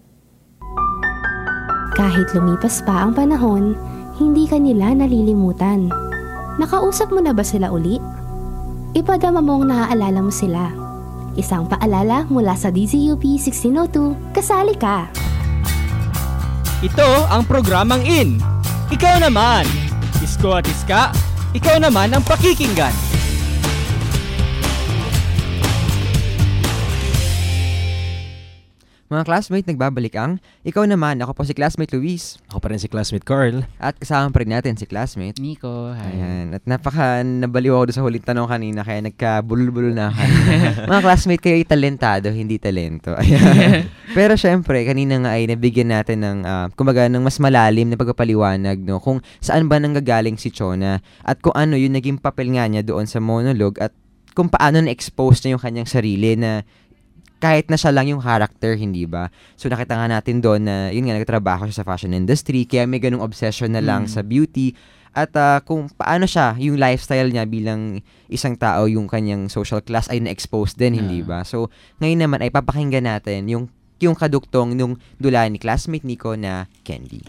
Speaker 10: Kahit lumipas pa ang panahon, hindi ka nila nalilimutan. Nakausap mo na ba sila uli? Ipadama mong naaalala mo sila. Isang paalala mula sa D Z U P sixteen oh two, kasali ka!
Speaker 1: Ito ang programang In. Ikaw naman! Isko at Iska, ikaw naman ang pakikinggan.
Speaker 2: Mga classmate, nagbabalik ang Ikaw Naman. Ako po si classmate Luis.
Speaker 3: Ako pa rin si classmate Carl.
Speaker 2: At kasama pa rin natin si classmate
Speaker 4: Nico. Hi.
Speaker 2: Ayan. At napaka nabaliw ako doon sa huling tanong kanina, kaya nagkabulol-bulol na ako. Mga classmate, kayo talentado, hindi talento. Ayan. Pero syempre, kanina nga ay nabigyan natin ng, uh, kumbaga, ng mas malalim na pagpapaliwanag, no? Kung saan ba nanggagaling si Chona at kung ano yung naging papel nga niya doon sa monologue at kung paano na-expose na yung kanyang sarili na kahit na siya lang yung character, hindi ba? So nakita nga natin doon na yun nga, nagtrabaho siya sa fashion industry, kaya may ganung obsession na lang mm. sa beauty. At uh, kung paano siya, yung lifestyle niya bilang isang tao, yung kanyang social class ay na-expose din, hindi ba? So ngayon naman ay papakinggan natin yung, yung kaduktong nung dula ni classmate Nico na Candy.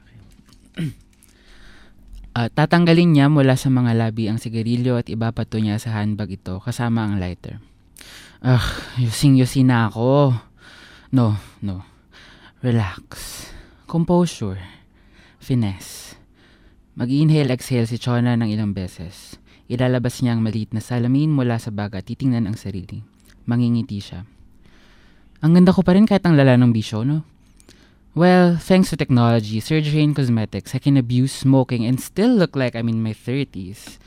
Speaker 4: Uh, tatanggalin niya mula sa mga labi ang sigarilyo at ibabato niya sa handbag ito kasama ang lighter. Ah, yusing-yusin na ako. No, no. Relax. Composure. Finesse. Mag-inhale, exhale si Chona ng ilang beses. Ilalabas niya ang maliit na salamin mula sa bag at titingnan ang sarili. Mangingiti siya. Ang ganda ko pa rin kahit ang lala ng bisyo, no? Well, thanks to technology, surgery and cosmetics, I can abuse smoking and still look like I'm in my thirties.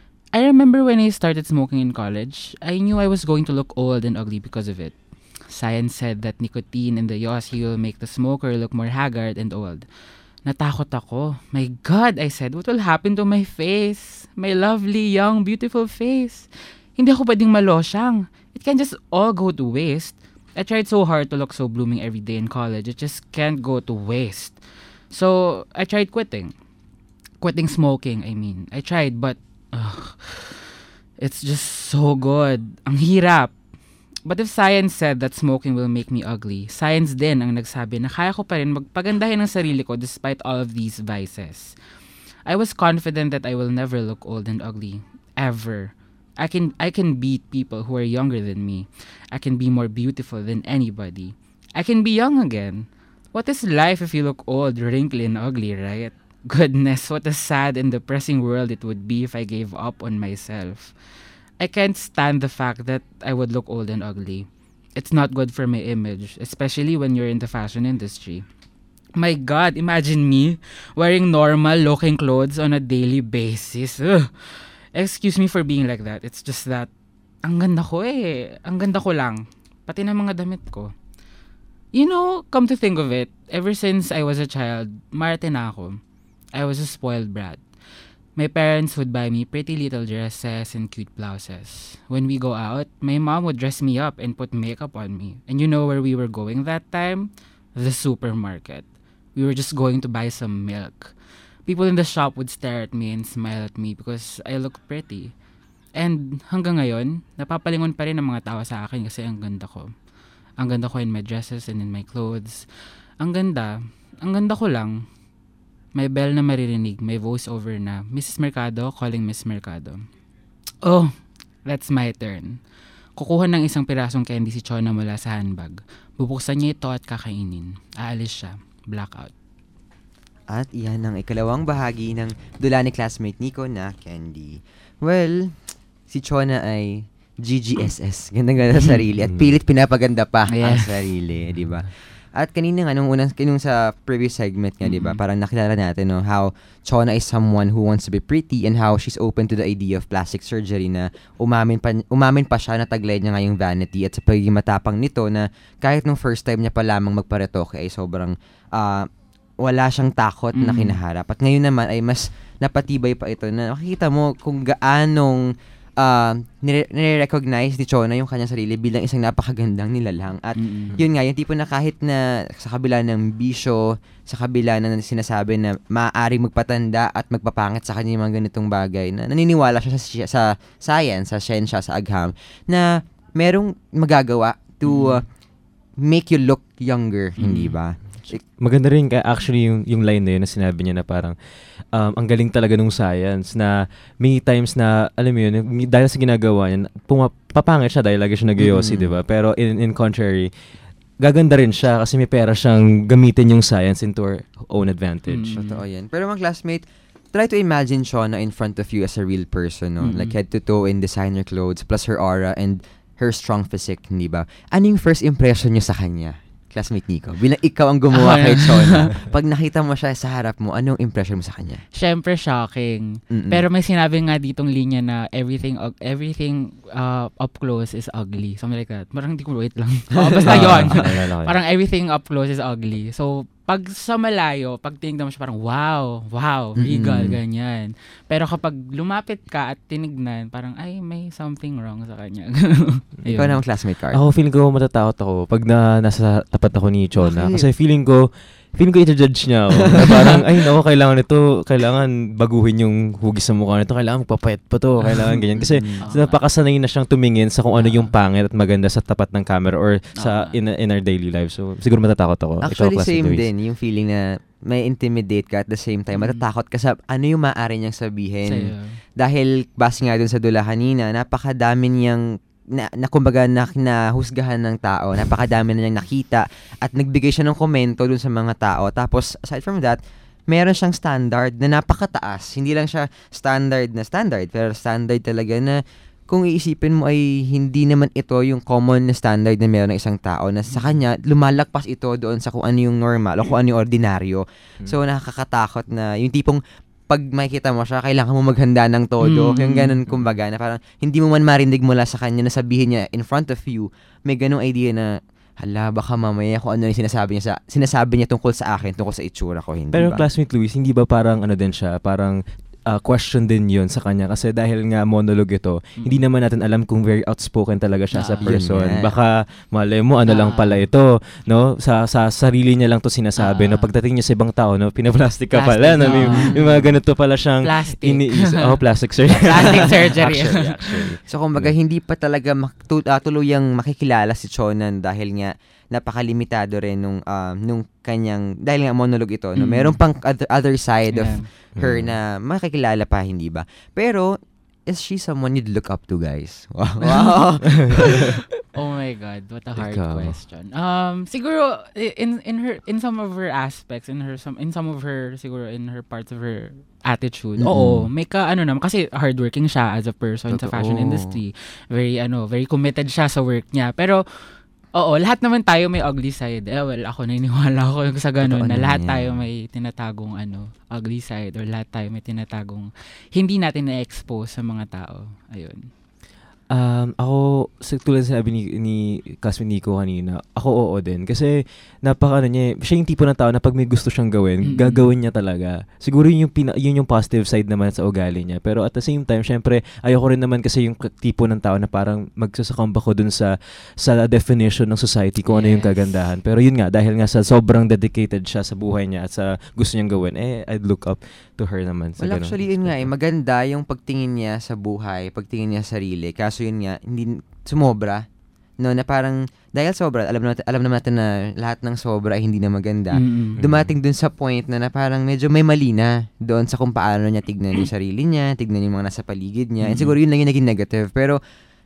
Speaker 4: I remember when I started smoking in college, I knew I was going to look old and ugly because of it. Science said that nicotine in the yossi will make the smoker look more haggard and old. Natakot ako. My God, I said, what will happen to my face? My lovely, young, beautiful face. Hindi ako pwedeng malosyang. It can just all go to waste. I tried so hard to look so blooming every day in college. It just can't go to waste. So, I tried quitting. Quitting smoking, I mean. I tried, but ugh, it's just so good. Ang hirap. But if science said that smoking will make me ugly, science din ang nagsabi na kaya ko pa rin magpagandahin ang sarili ko despite all of these vices. I was confident that I will never look old and ugly. Ever. I can I can beat people who are younger than me. I can be more beautiful than anybody. I can be young again. What is life if you look old, wrinkly, and ugly, right? Goodness, what a sad and depressing world it would be if I gave up on myself. I can't stand the fact that I would look old and ugly. It's not good for my image, especially when you're in the fashion industry. My God, imagine me wearing normal-looking clothes on a daily basis. Ugh. Excuse me for being like that. It's just that, ang ganda ko eh. Ang ganda ko lang. Pati na mga damit ko. You know, come to think of it, ever since I was a child, marte na ako. I was a spoiled brat. My parents would buy me pretty little dresses and cute blouses. When we go out, my mom would dress me up and put makeup on me. And you know where we were going that time? The supermarket. We were just going to buy some milk. People in the shop would stare at me and smile at me because I looked pretty. And hanggang ngayon, napapalingon pa rin ang mga tao sa akin kasi ang ganda ko. Ang ganda ko in my dresses and in my clothes. Ang ganda. Ang ganda ko lang. May bell na maririnig, may voiceover na, Missus Mercado calling Miss Mercado. Oh, that's my turn. kukuha ng isang pirasong candy si Chona mula sa handbag. Bubuksan niya ito at kakainin. Aalis siya. Blackout.
Speaker 2: At iyan ang ikalawang bahagi ng dula ni classmate Nico na candy. Well, si Chona ay G G S S. Ganda-ganda sa sarili. At pilit pinapaganda pa
Speaker 4: Yeah.
Speaker 2: ang sarili. Di ba? At kanina nga, nung unang, nung sa previous segment nga, di ba? Parang nakilala natin, no, how Chona is someone who wants to be pretty and how she's open to the idea of plastic surgery na umamin pa, umamin pa siya na taglay niya nga yung vanity at sa pagiging matapang nito na kahit nung first time niya pa lamang magparetoke ay sobrang uh, wala siyang takot na kinaharap. At ngayon naman ay mas napatibay pa ito na makikita mo kung gaanong uh, nire- nire-recognize ni Chona yung kanyang sarili bilang isang napakagandang nilalang. At mm-hmm. yun nga, yung tipo na kahit na sa kabila ng bisyo, sa kabila na sinasabi na maaaring magpatanda at magpapangit sa kanya yung mga ganitong bagay, na naniniwala siya sa, sa science, sa siyensya, sa agham, na merong magagawa to uh, make you look younger, mm-hmm. hindi ba?
Speaker 3: Maganda rin kaya actually yung, yung line na yun na sinabi niya na parang um, ang galing talaga nung science na may times na, alam mo yun, dahil sa ginagawa niya, puma- papangit siya dahil lagi siya nag-yosi, mm-hmm. di ba? Pero in, in contrary, gaganda rin siya kasi may pera siyang gamitin yung science into her own advantage.
Speaker 2: Mm-hmm. Totoo yan. Pero mga classmate, try to imagine Chona in front of you as a real person, no? Mm-hmm. Like head to toe in designer clothes, plus her aura and her strong physique, hindi ba? Ano yung first impression niyo sa kanya? Classmate Nico, bilang ikaw ang gumawa kay Chona, pag nakita mo siya sa harap mo, anong impression mo sa kanya?
Speaker 4: Siyempre, shocking. Mm-mm. Pero may sinabi nga ditong linya na everything everything uh, up close is ugly. Something like that. Parang hindi ko, wait lang. Oh, basta yun. Parang everything up close is ugly. So, pag sa malayo, pag tinignan mo siya, parang wow, wow, regal, mm-hmm. ganyan. Pero kapag lumapit ka at tinignan, parang, ay, may something wrong sa kanya.
Speaker 2: Ikaw namang classmate card.
Speaker 3: Ako, feeling ko matatakot ako pag na, nasa tapat ako ni Chona. Okay. Kasi feeling ko, feeling ko ito-judge niya ako. Na parang, ay, no, kailangan ito, kailangan baguhin yung hugis sa mukha nito, kailangan magpapayat pa to, kailangan ganyan. Kasi uh-huh. napakasanay na siyang tumingin sa kung ano yung pangit at maganda sa tapat ng camera or sa uh-huh. in, in our daily life. So, siguro matatakot ako.
Speaker 2: Actually, ikaw, same din. Yung feeling na may intimidate ka at the same time, mm-hmm. matatakot ka sa ano yung maaari niyang sabihin. Sayo. Dahil, base nga dun sa dula kanina, napakadami niyang na, na kumbaga na, na husgahan ng tao, napakadami na niyang nakita at nagbigay siya ng komento dun sa mga tao. Tapos aside from that, meron siyang standard na napakataas. Hindi lang siya standard na standard, pero standard talaga na kung iisipin mo ay hindi naman ito yung common na standard na meron ng isang tao, na sa kanya lumalagpas ito doon sa kung ano yung normal o kung ano yung ordinaryo. So nakakatakot na yung tipong pag makikita mo siya, kailangan mo maghanda ng todo. Mm. Yung ganun, kumbaga, na parang hindi mo man marinig mula sa kanya na sabihin niya in front of you, may ganung idea na, hala, baka mamaya kung ano yung sinasabi niya, sa, sinasabi niya tungkol sa akin, tungkol sa itsura ko, hindi
Speaker 3: Pero
Speaker 2: ba?
Speaker 3: classmate Luis, hindi ba parang ano din siya, parang uh, question din yun sa kanya kasi dahil nga monologue ito, mm. hindi naman natin alam kung very outspoken talaga siya ah, sa person. Baka malay mo ano ah. lang pala ito, no? Sa sa sarili niya lang to sinasabi, ah. no? Pagdating niya sa ibang tao, no, pinaplastic ka plastic, pala, no? May, may mga ganito pala siyang
Speaker 4: plastic.
Speaker 3: Iniis, oh, plastic surgery.
Speaker 4: Plastic surgery.
Speaker 3: actually, actually.
Speaker 2: So kumbaga yeah. hindi pa talaga mak- tu- uh, tuluyang makikilala si Chonan dahil nga napakalimitado rin nung um, nung kanyang, dahil nga monologue ito, no? Meron pang other, other side yeah. of her mm. na makikilala pa, hindi ba? Pero is she someone you'd look up to, guys? Wow. wow.
Speaker 4: Oh my God, what a hard
Speaker 3: Ikaw.
Speaker 4: question. Um, siguro in in her in some of her aspects, in her some in some of her siguro in her parts of her attitude. Mm-hmm. Oo, may ka ano naman kasi hardworking siya as a person Totoo. Sa fashion industry. Very ano, very committed siya sa work niya. Pero oo, lahat naman tayo may ugly side. Eh, well, ako naniniwala ako sa ganun na lahat tayo may tinatagong ano, ugly side or lahat tayo may tinatagong hindi natin na-expose sa mga tao. Ayun.
Speaker 3: Um, ako, tulad sinabi ni, ni classmate Nico kanina, ako oo din. Kasi, napaka ano niya, siya yung tipo ng tao na pag may gusto siyang gawin, mm-hmm. gagawin niya talaga. Siguro yun yung, pina, yun yung positive side naman sa ugali niya. Pero at the same time, syempre, ayoko rin naman kasi yung tipo ng tao na parang magsasakamba ko dun sa, sa definition ng society kung yes. ano yung kagandahan. Pero yun nga, dahil nga sa sobrang dedicated siya sa buhay niya at sa gusto niyang gawin, eh, I'd look up to her naman. Sa
Speaker 2: well,
Speaker 3: ganun.
Speaker 2: actually, yun nga eh, maganda yung pagtingin niya sa buhay, pagtingin niya sa sarili. Kaso yun nga, hindi sumobra, no, na parang dahil sobra, alam naman alam naman natin na lahat ng sobra ay hindi na maganda. Mm-hmm. Dumating dun sa point na, na parang medyo may mali na doon sa kung paano niya tignan yung sarili niya, tignan yung mga nasa paligid niya. Mm-hmm. And siguro yun lang yung naging negative. Pero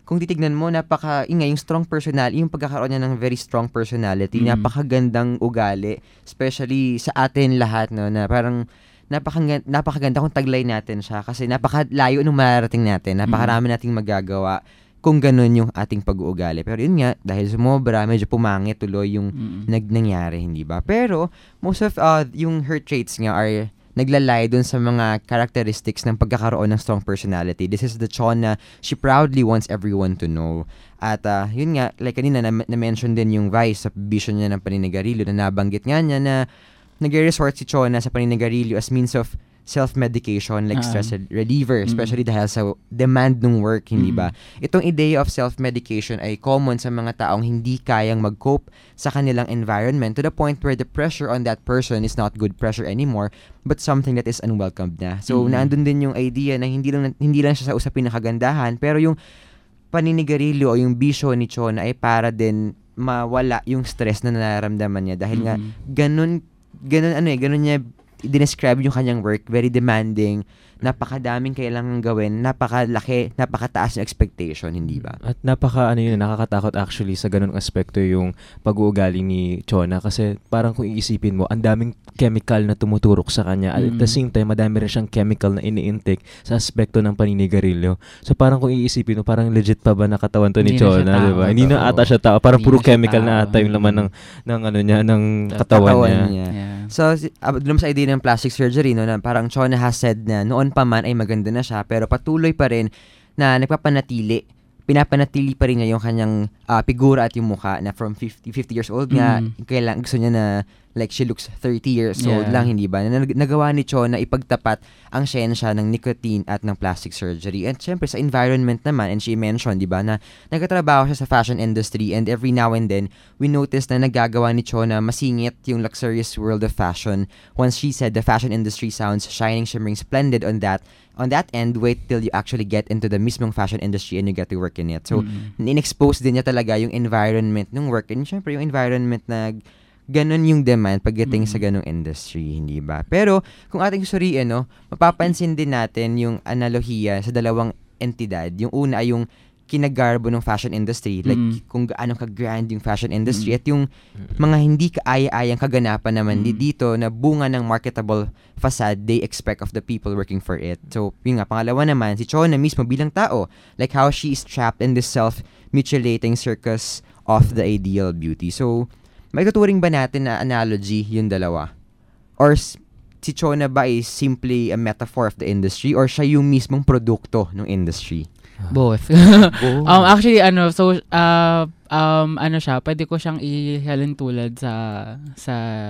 Speaker 2: kung titignan mo, napaka, ingay, yung strong personality, yung pagkakaroon niya ng very strong personality, mm. napakagandang ugali, especially sa atin lahat, no, na parang, napakaganda, napakaganda kung taglay natin siya, kasi napakalayo nung mararating natin, napakarami nating magagawa, kung ganun yung ating pag-uugali. Pero yun nga, dahil sumobra, medyo pumangit tuloy yung mm. nag nangyari, hindi ba? Pero, most of, uh, yung her traits nga are, naglalay dun sa mga characteristics ng pagkakaroon ng strong personality. This is the Chon na she proudly wants everyone to know. At uh, yun nga, like kanina, na- na-mention din yung vice sa vision niya ng paninigarilyo na nabanggit nga niya na nag-resort si Chona sa paninigarilyo as means of self-medication, like uh-huh. stress reliever, especially mm-hmm. dahil sa demand ng work, hindi ba? Mm-hmm. Itong idea of self-medication ay common sa mga taong hindi kayang mag-cope sa kanilang environment to the point where the pressure on that person is not good pressure anymore, but something that is unwelcomed na. So, mm-hmm. naandun din yung idea na hindi lang, hindi lang siya sa usapin ng kagandahan, pero yung paninigarilyo o yung bisyo ni Chona ay para din mawala yung stress na nararamdaman niya dahil mm-hmm. nga, ganun, ganun ano eh, ganun niya i-describe yung kanyang work, very demanding, napakadaming kailangan gawin, napakalaki, napakataas ng expectation, hindi ba?
Speaker 3: At napaka, ano yun, nakakatakot actually sa ganung aspekto yung pag-uugali ni Chona kasi parang kung iisipin mo, ang daming chemical na tumuturok sa kanya at mm-hmm. at the same time, madami rin siyang chemical na ini-intake sa aspekto ng paninigarilyo. So parang kung iisipin mo, parang legit pa ba nakatawan to ni Chona, di ba? Hindi na ata siya tao, parang puro chemical na ata yung laman ng, ng ano niya, ng katawan, katawan niya. niya.
Speaker 2: Yeah. So, uh, dun sa idea ng plastic surgery, no, na parang Chona has said na noon pa man ay maganda na siya, pero patuloy pa rin na nagpapanatili, pinapanatili pa rin niya yung kanyang uh, figura at yung mukha na from fifty, fifty years old nga, mm. kailang, gusto niya na like she looks thirty years yeah. old lang, hindi ba? Na nagawa ni Chon na ipagtapat ang siyensya ng nicotine at ng plastic surgery. And syempre sa environment naman, and she mentioned, di ba, na nagkatrabaho siya sa fashion industry and every now and then, we noticed na nagagawa ni Chon na masingit yung luxurious world of fashion. Once she said the fashion industry sounds shining, shimmering, splendid on that, on that end, wait till you actually get into the mismong fashion industry and you get to work in it. So, mm-hmm. in-expose din niya talaga yung environment ng work. And syempre, yung environment na ganun yung demand pagdating mm-hmm. sa ganung industry, hindi ba? Pero, kung ating suriin, no, mapapansin din natin yung analohiya sa dalawang entidad. Yung una ay yung kinagarbo ng fashion industry, like mm-hmm. kung gaano ka-grand yung fashion industry mm-hmm. at yung mga hindi kaaya-ayang kaganapan naman mm-hmm. dito na bunga ng marketable facade they expect of the people working for it. So, yun nga, pangalawa naman, si Chona mismo bilang tao, like how she is trapped in this self-mutilating circus of the ideal beauty. So, may tuturing ba natin na analogy yung dalawa? Or si Chona ba is simply a metaphor of the industry or siya yung mismong produkto ng industry?
Speaker 4: Both. um actually ano so uh um ano siya, pwede ko siyang ihalin tulad sa sa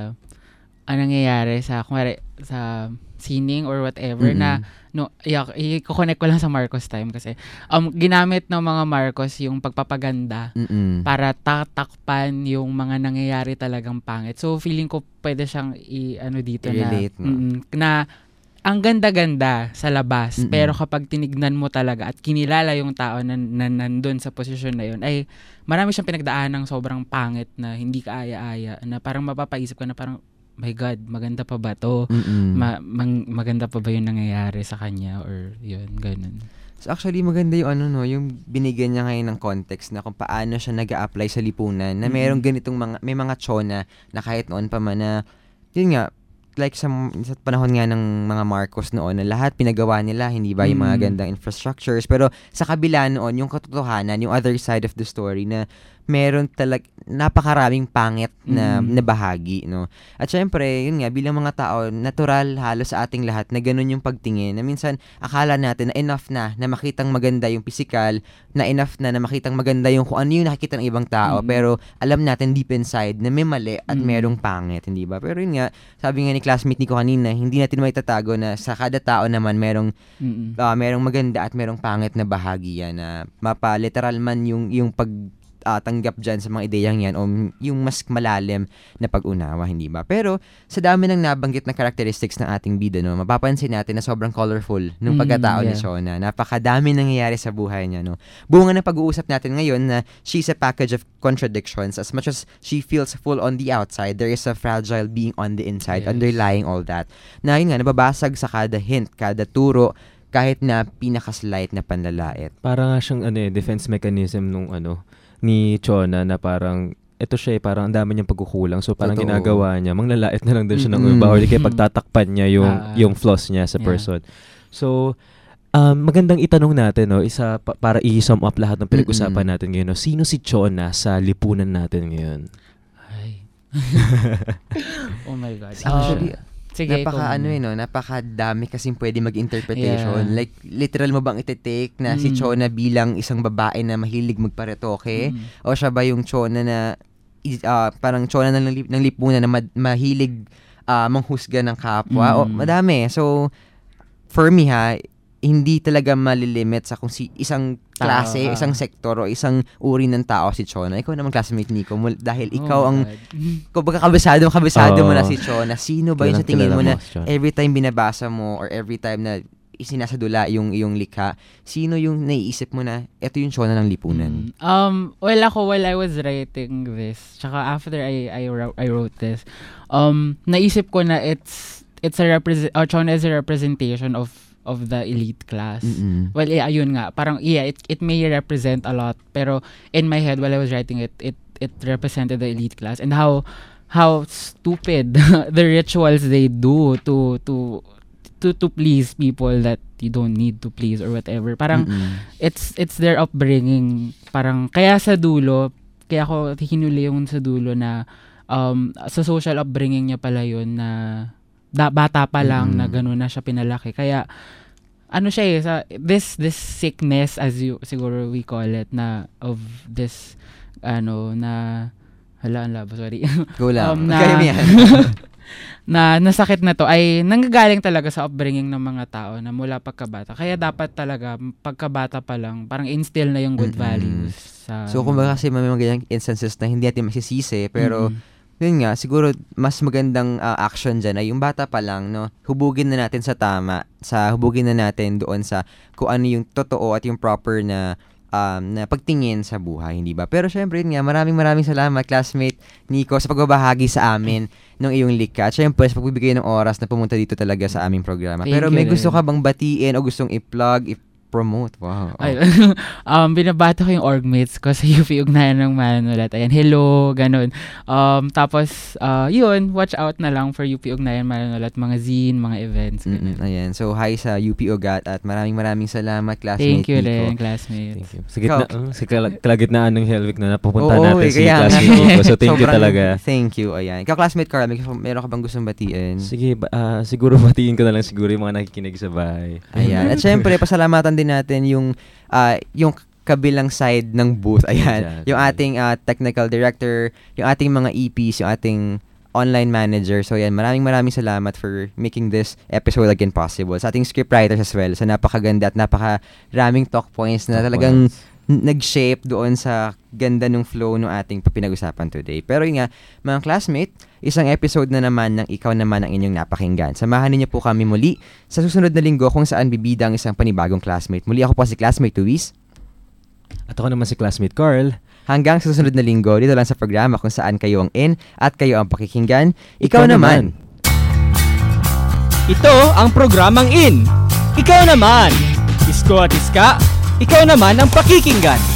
Speaker 4: anong nangyayari sa kumare sa sining or whatever mm-hmm. na no yeah, i-connect ko lang sa Marcos time kasi um ginamit ng mga Marcos yung pagpapaganda mm-hmm. para tatakpan yung mga nangyayari talagang pangit. So feeling ko pwede siyang i ano dito
Speaker 2: I-relate,
Speaker 4: na no? na ang ganda-ganda sa labas, mm-hmm. pero kapag tinignan mo talaga at kinilala yung tao na, na nandun sa posisyon na yun, ay marami siyang pinagdaan ng sobrang pangit na hindi kaaya-aya, na parang mapapaisip ka na parang, my God, maganda pa ba to?
Speaker 2: Mm-hmm.
Speaker 4: Ma- mang- maganda pa ba yung nangyayari sa kanya? Or yun, ganun.
Speaker 2: So actually, maganda yung ano, no, yung binigyan niya ngayon ng context na kung paano siya nag-a-apply sa lipunan, na mayroong ganitong mga, may mga Chona na kahit noon pa man na, yun nga, like sa, sa panahon nga ng mga Marcos noon na lahat pinagawa nila, hindi ba yung mga gandang infrastructures, pero sa kabila noon yung katotohanan, yung other side of the story na meron talag napakaraming pangit na, mm. na bahagi, no? At syempre, yun nga, bilang mga tao, natural halos sa ating lahat na ganun yung pagtingin, na minsan akala natin na enough na na makitang maganda yung physical, na enough na na makitang maganda yung kung ano yung nakikita ng ibang tao, mm. pero alam natin deep inside na may mali at mm. merong pangit, hindi ba? Pero yun nga, sabi nga ni classmate ni ko kanina, hindi natin maitatago na sa kada tao naman merong mm. uh, merong maganda at merong pangit na bahagi yan, na mapa literal man yung yung pag Uh, tanggap dyan sa mga ideyang yan o yung mas malalim na pag-unawa, hindi ba? Pero sa dami ng nabanggit na characteristics ng ating bida, no, mapapansin natin na sobrang colorful ng pagkatao mm, yeah. ni Chona. Napakadami nangyayari sa buhay niya, no. Bunga ng pag-uusap natin ngayon na she's a package of contradictions. As much as she feels full on the outside, there is a fragile being on the inside, yes. underlying all that. Na yun nga, nababasag sa kada hint, kada turo, kahit na pinaka-slight na panlalait.
Speaker 3: Para nga siyang ano eh, defense mechanism nung ano, ni Chona na parang, ito siya eh, parang ang dami niyang pagkukulang. So parang
Speaker 2: Totoo.
Speaker 3: ginagawa niya, manglalait na lang din siya ng
Speaker 2: Mm-mm.
Speaker 3: iba or kaya pagtatakpan niya yung,
Speaker 4: Ah.
Speaker 3: yung flaws niya sa
Speaker 4: Yeah.
Speaker 3: person. So, um, magandang itanong natin, no, isa pa- para i-sum up lahat ng pinag-usapan
Speaker 2: Mm-mm.
Speaker 3: natin ngayon. No? Sino si Chona sa lipunan natin ngayon?
Speaker 4: Oh my God.
Speaker 2: Actually,
Speaker 4: Ah, sige,
Speaker 2: napaka
Speaker 4: ikaw
Speaker 2: ano
Speaker 4: muna.
Speaker 2: eh, no? Napakadami kasing pwede mag-interpretation.
Speaker 4: Yeah.
Speaker 2: Like, literal mo bang iti-take na si
Speaker 4: Mm.
Speaker 2: Chona bilang isang babae na mahilig magparetoke?
Speaker 4: Mm.
Speaker 2: O siya ba yung Chona na, i- ah, parang Chona ng, lip- ng lipunan na ma- mahilig ah, manghusga ng kapwa? O,
Speaker 4: Mm.
Speaker 2: madami. So, for me ha, hindi talaga malilimit sa kung si isang klase,
Speaker 4: Tao, ah.
Speaker 2: isang sektor o isang uri ng tao si Chona. Ikaw naman classmate Nico, mul- dahil
Speaker 4: Oh
Speaker 2: ikaw
Speaker 4: my
Speaker 2: ang
Speaker 4: God.
Speaker 2: kumbaga kabisado, kabisado mo
Speaker 3: Oo.
Speaker 2: na si Chona. Sino ba yun sa
Speaker 3: Kilalang
Speaker 2: tingin mo
Speaker 3: kilala
Speaker 2: na
Speaker 3: mo si Chona.
Speaker 2: every time binabasa mo or every time na isinasadula yung iyong likha, sino yung naiisip mo na eto yung Chona ng lipunan?
Speaker 4: Um, well, ako, while I was writing this, tsaka after I I, wrote, I wrote this, um, naisip ko na it's it's a represent, uh, Chona is a representation of of the elite class.
Speaker 2: Mm-mm.
Speaker 4: Well, yeah, ayun nga. Parang, yeah, it it may represent a lot, pero in my head, while I was writing it, it it represented the elite class and how how stupid the rituals they do to to to to please people that you don't need to please or whatever. Parang
Speaker 2: Mm-mm.
Speaker 4: it's it's their upbringing. Parang kaya sa dulo, kaya ako hinuli yung sa dulo na um sa social upbringing niya pala yun na da, bata pa lang
Speaker 2: Mm-mm.
Speaker 4: na gano'n na siya pinalaki. Kaya ano siya eh, sa, this this sickness as you siguro we call it na of this ano na hala ang labo sorry.
Speaker 2: Go lang.
Speaker 4: na,
Speaker 2: Kaya mo yan.
Speaker 4: na nasakit na to ay nanggagaling talaga sa upbringing ng mga tao na mula pagkabata. Kaya dapat talaga pagkabata pa lang parang instill na yung good
Speaker 2: Mm-mm.
Speaker 4: values sa
Speaker 2: So, kumbaga kasi may mga ganyang instances na hindi natin masisisi, pero
Speaker 4: Mm-mm.
Speaker 2: yun nga, siguro mas magandang ah, action dyan ay yung bata pa lang, no? Hubugin na natin sa tama, sa hubugin na natin doon sa kung ano yung totoo at yung proper na um, na pagtingin sa buhay, hindi ba? Pero syempre, yun nga, maraming maraming salamat, classmate Nico, sa pagbabahagi sa amin ng iyong likha. At syempre, sa pagbibigay ng oras na pumunta dito talaga sa aming programa.
Speaker 4: Thank
Speaker 2: Pero
Speaker 4: you
Speaker 2: may gusto
Speaker 4: rin.
Speaker 2: ka bang batiin o gustong i-plug, i-promote? Wow.
Speaker 4: Ay, um, binabata ko yung orgmates ko sa U P Ugnayan ng Manolat. Ayan, hello, ganun. Um, tapos, uh, yun, watch out na lang for U P Ugnayan Manolat, mga zine, mga events.
Speaker 2: Mm-mm, ayan. So, hi sa U P Ugat at maraming maraming salamat, classmate
Speaker 4: Thank you
Speaker 2: Nico.
Speaker 4: rin, classmates.
Speaker 3: Thank you. Sa gitna,
Speaker 2: Ikaw-
Speaker 3: uh, sa kal- kalagitnaan ng Helvic na napupunta
Speaker 2: Oo,
Speaker 3: natin
Speaker 2: eh,
Speaker 3: si
Speaker 2: kaya nga.
Speaker 3: classmate Nico. So thank you
Speaker 2: Sobrang
Speaker 3: talaga.
Speaker 2: Thank you, ayan. Ikaw, classmate Carl, may, meron ka bang gustong batiin?
Speaker 3: Sige, ba- ah, siguro batiin ko na lang siguro yung mga nakikinig sa bahay.
Speaker 2: Ayan. At syempre, pasalamatan din natin yung ah, yung kabilang side ng booth. Ayan.
Speaker 3: Exactly.
Speaker 2: Yung ating ah, technical director, yung ating mga E Ps, yung ating online manager. So, yan. Maraming maraming salamat for making this episode again possible. Sa ating scriptwriters as well. Sa napakaganda at napakaraming talk points na
Speaker 3: Talk
Speaker 2: talagang
Speaker 3: points.
Speaker 2: n- nag-shape doon sa ganda ng flow ng ating pinag-usapan today. Pero yun nga, mga classmate, isang episode na naman ng Ikaw Naman ang inyong napakinggan. Samahan niyo po kami muli sa susunod na linggo kung saan bibida ang isang panibagong classmate. Muli ako po si classmate Luis.
Speaker 3: At ako naman si classmate Carl.
Speaker 2: Hanggang sa susunod na linggo, dito lang sa programa kung saan kayo ang in at kayo ang pakikinggan. Ikaw,
Speaker 3: Ikaw
Speaker 2: naman.
Speaker 1: Ito ang programang in. Ikaw naman. Isko at Iska, ikaw naman ang pakikinggan.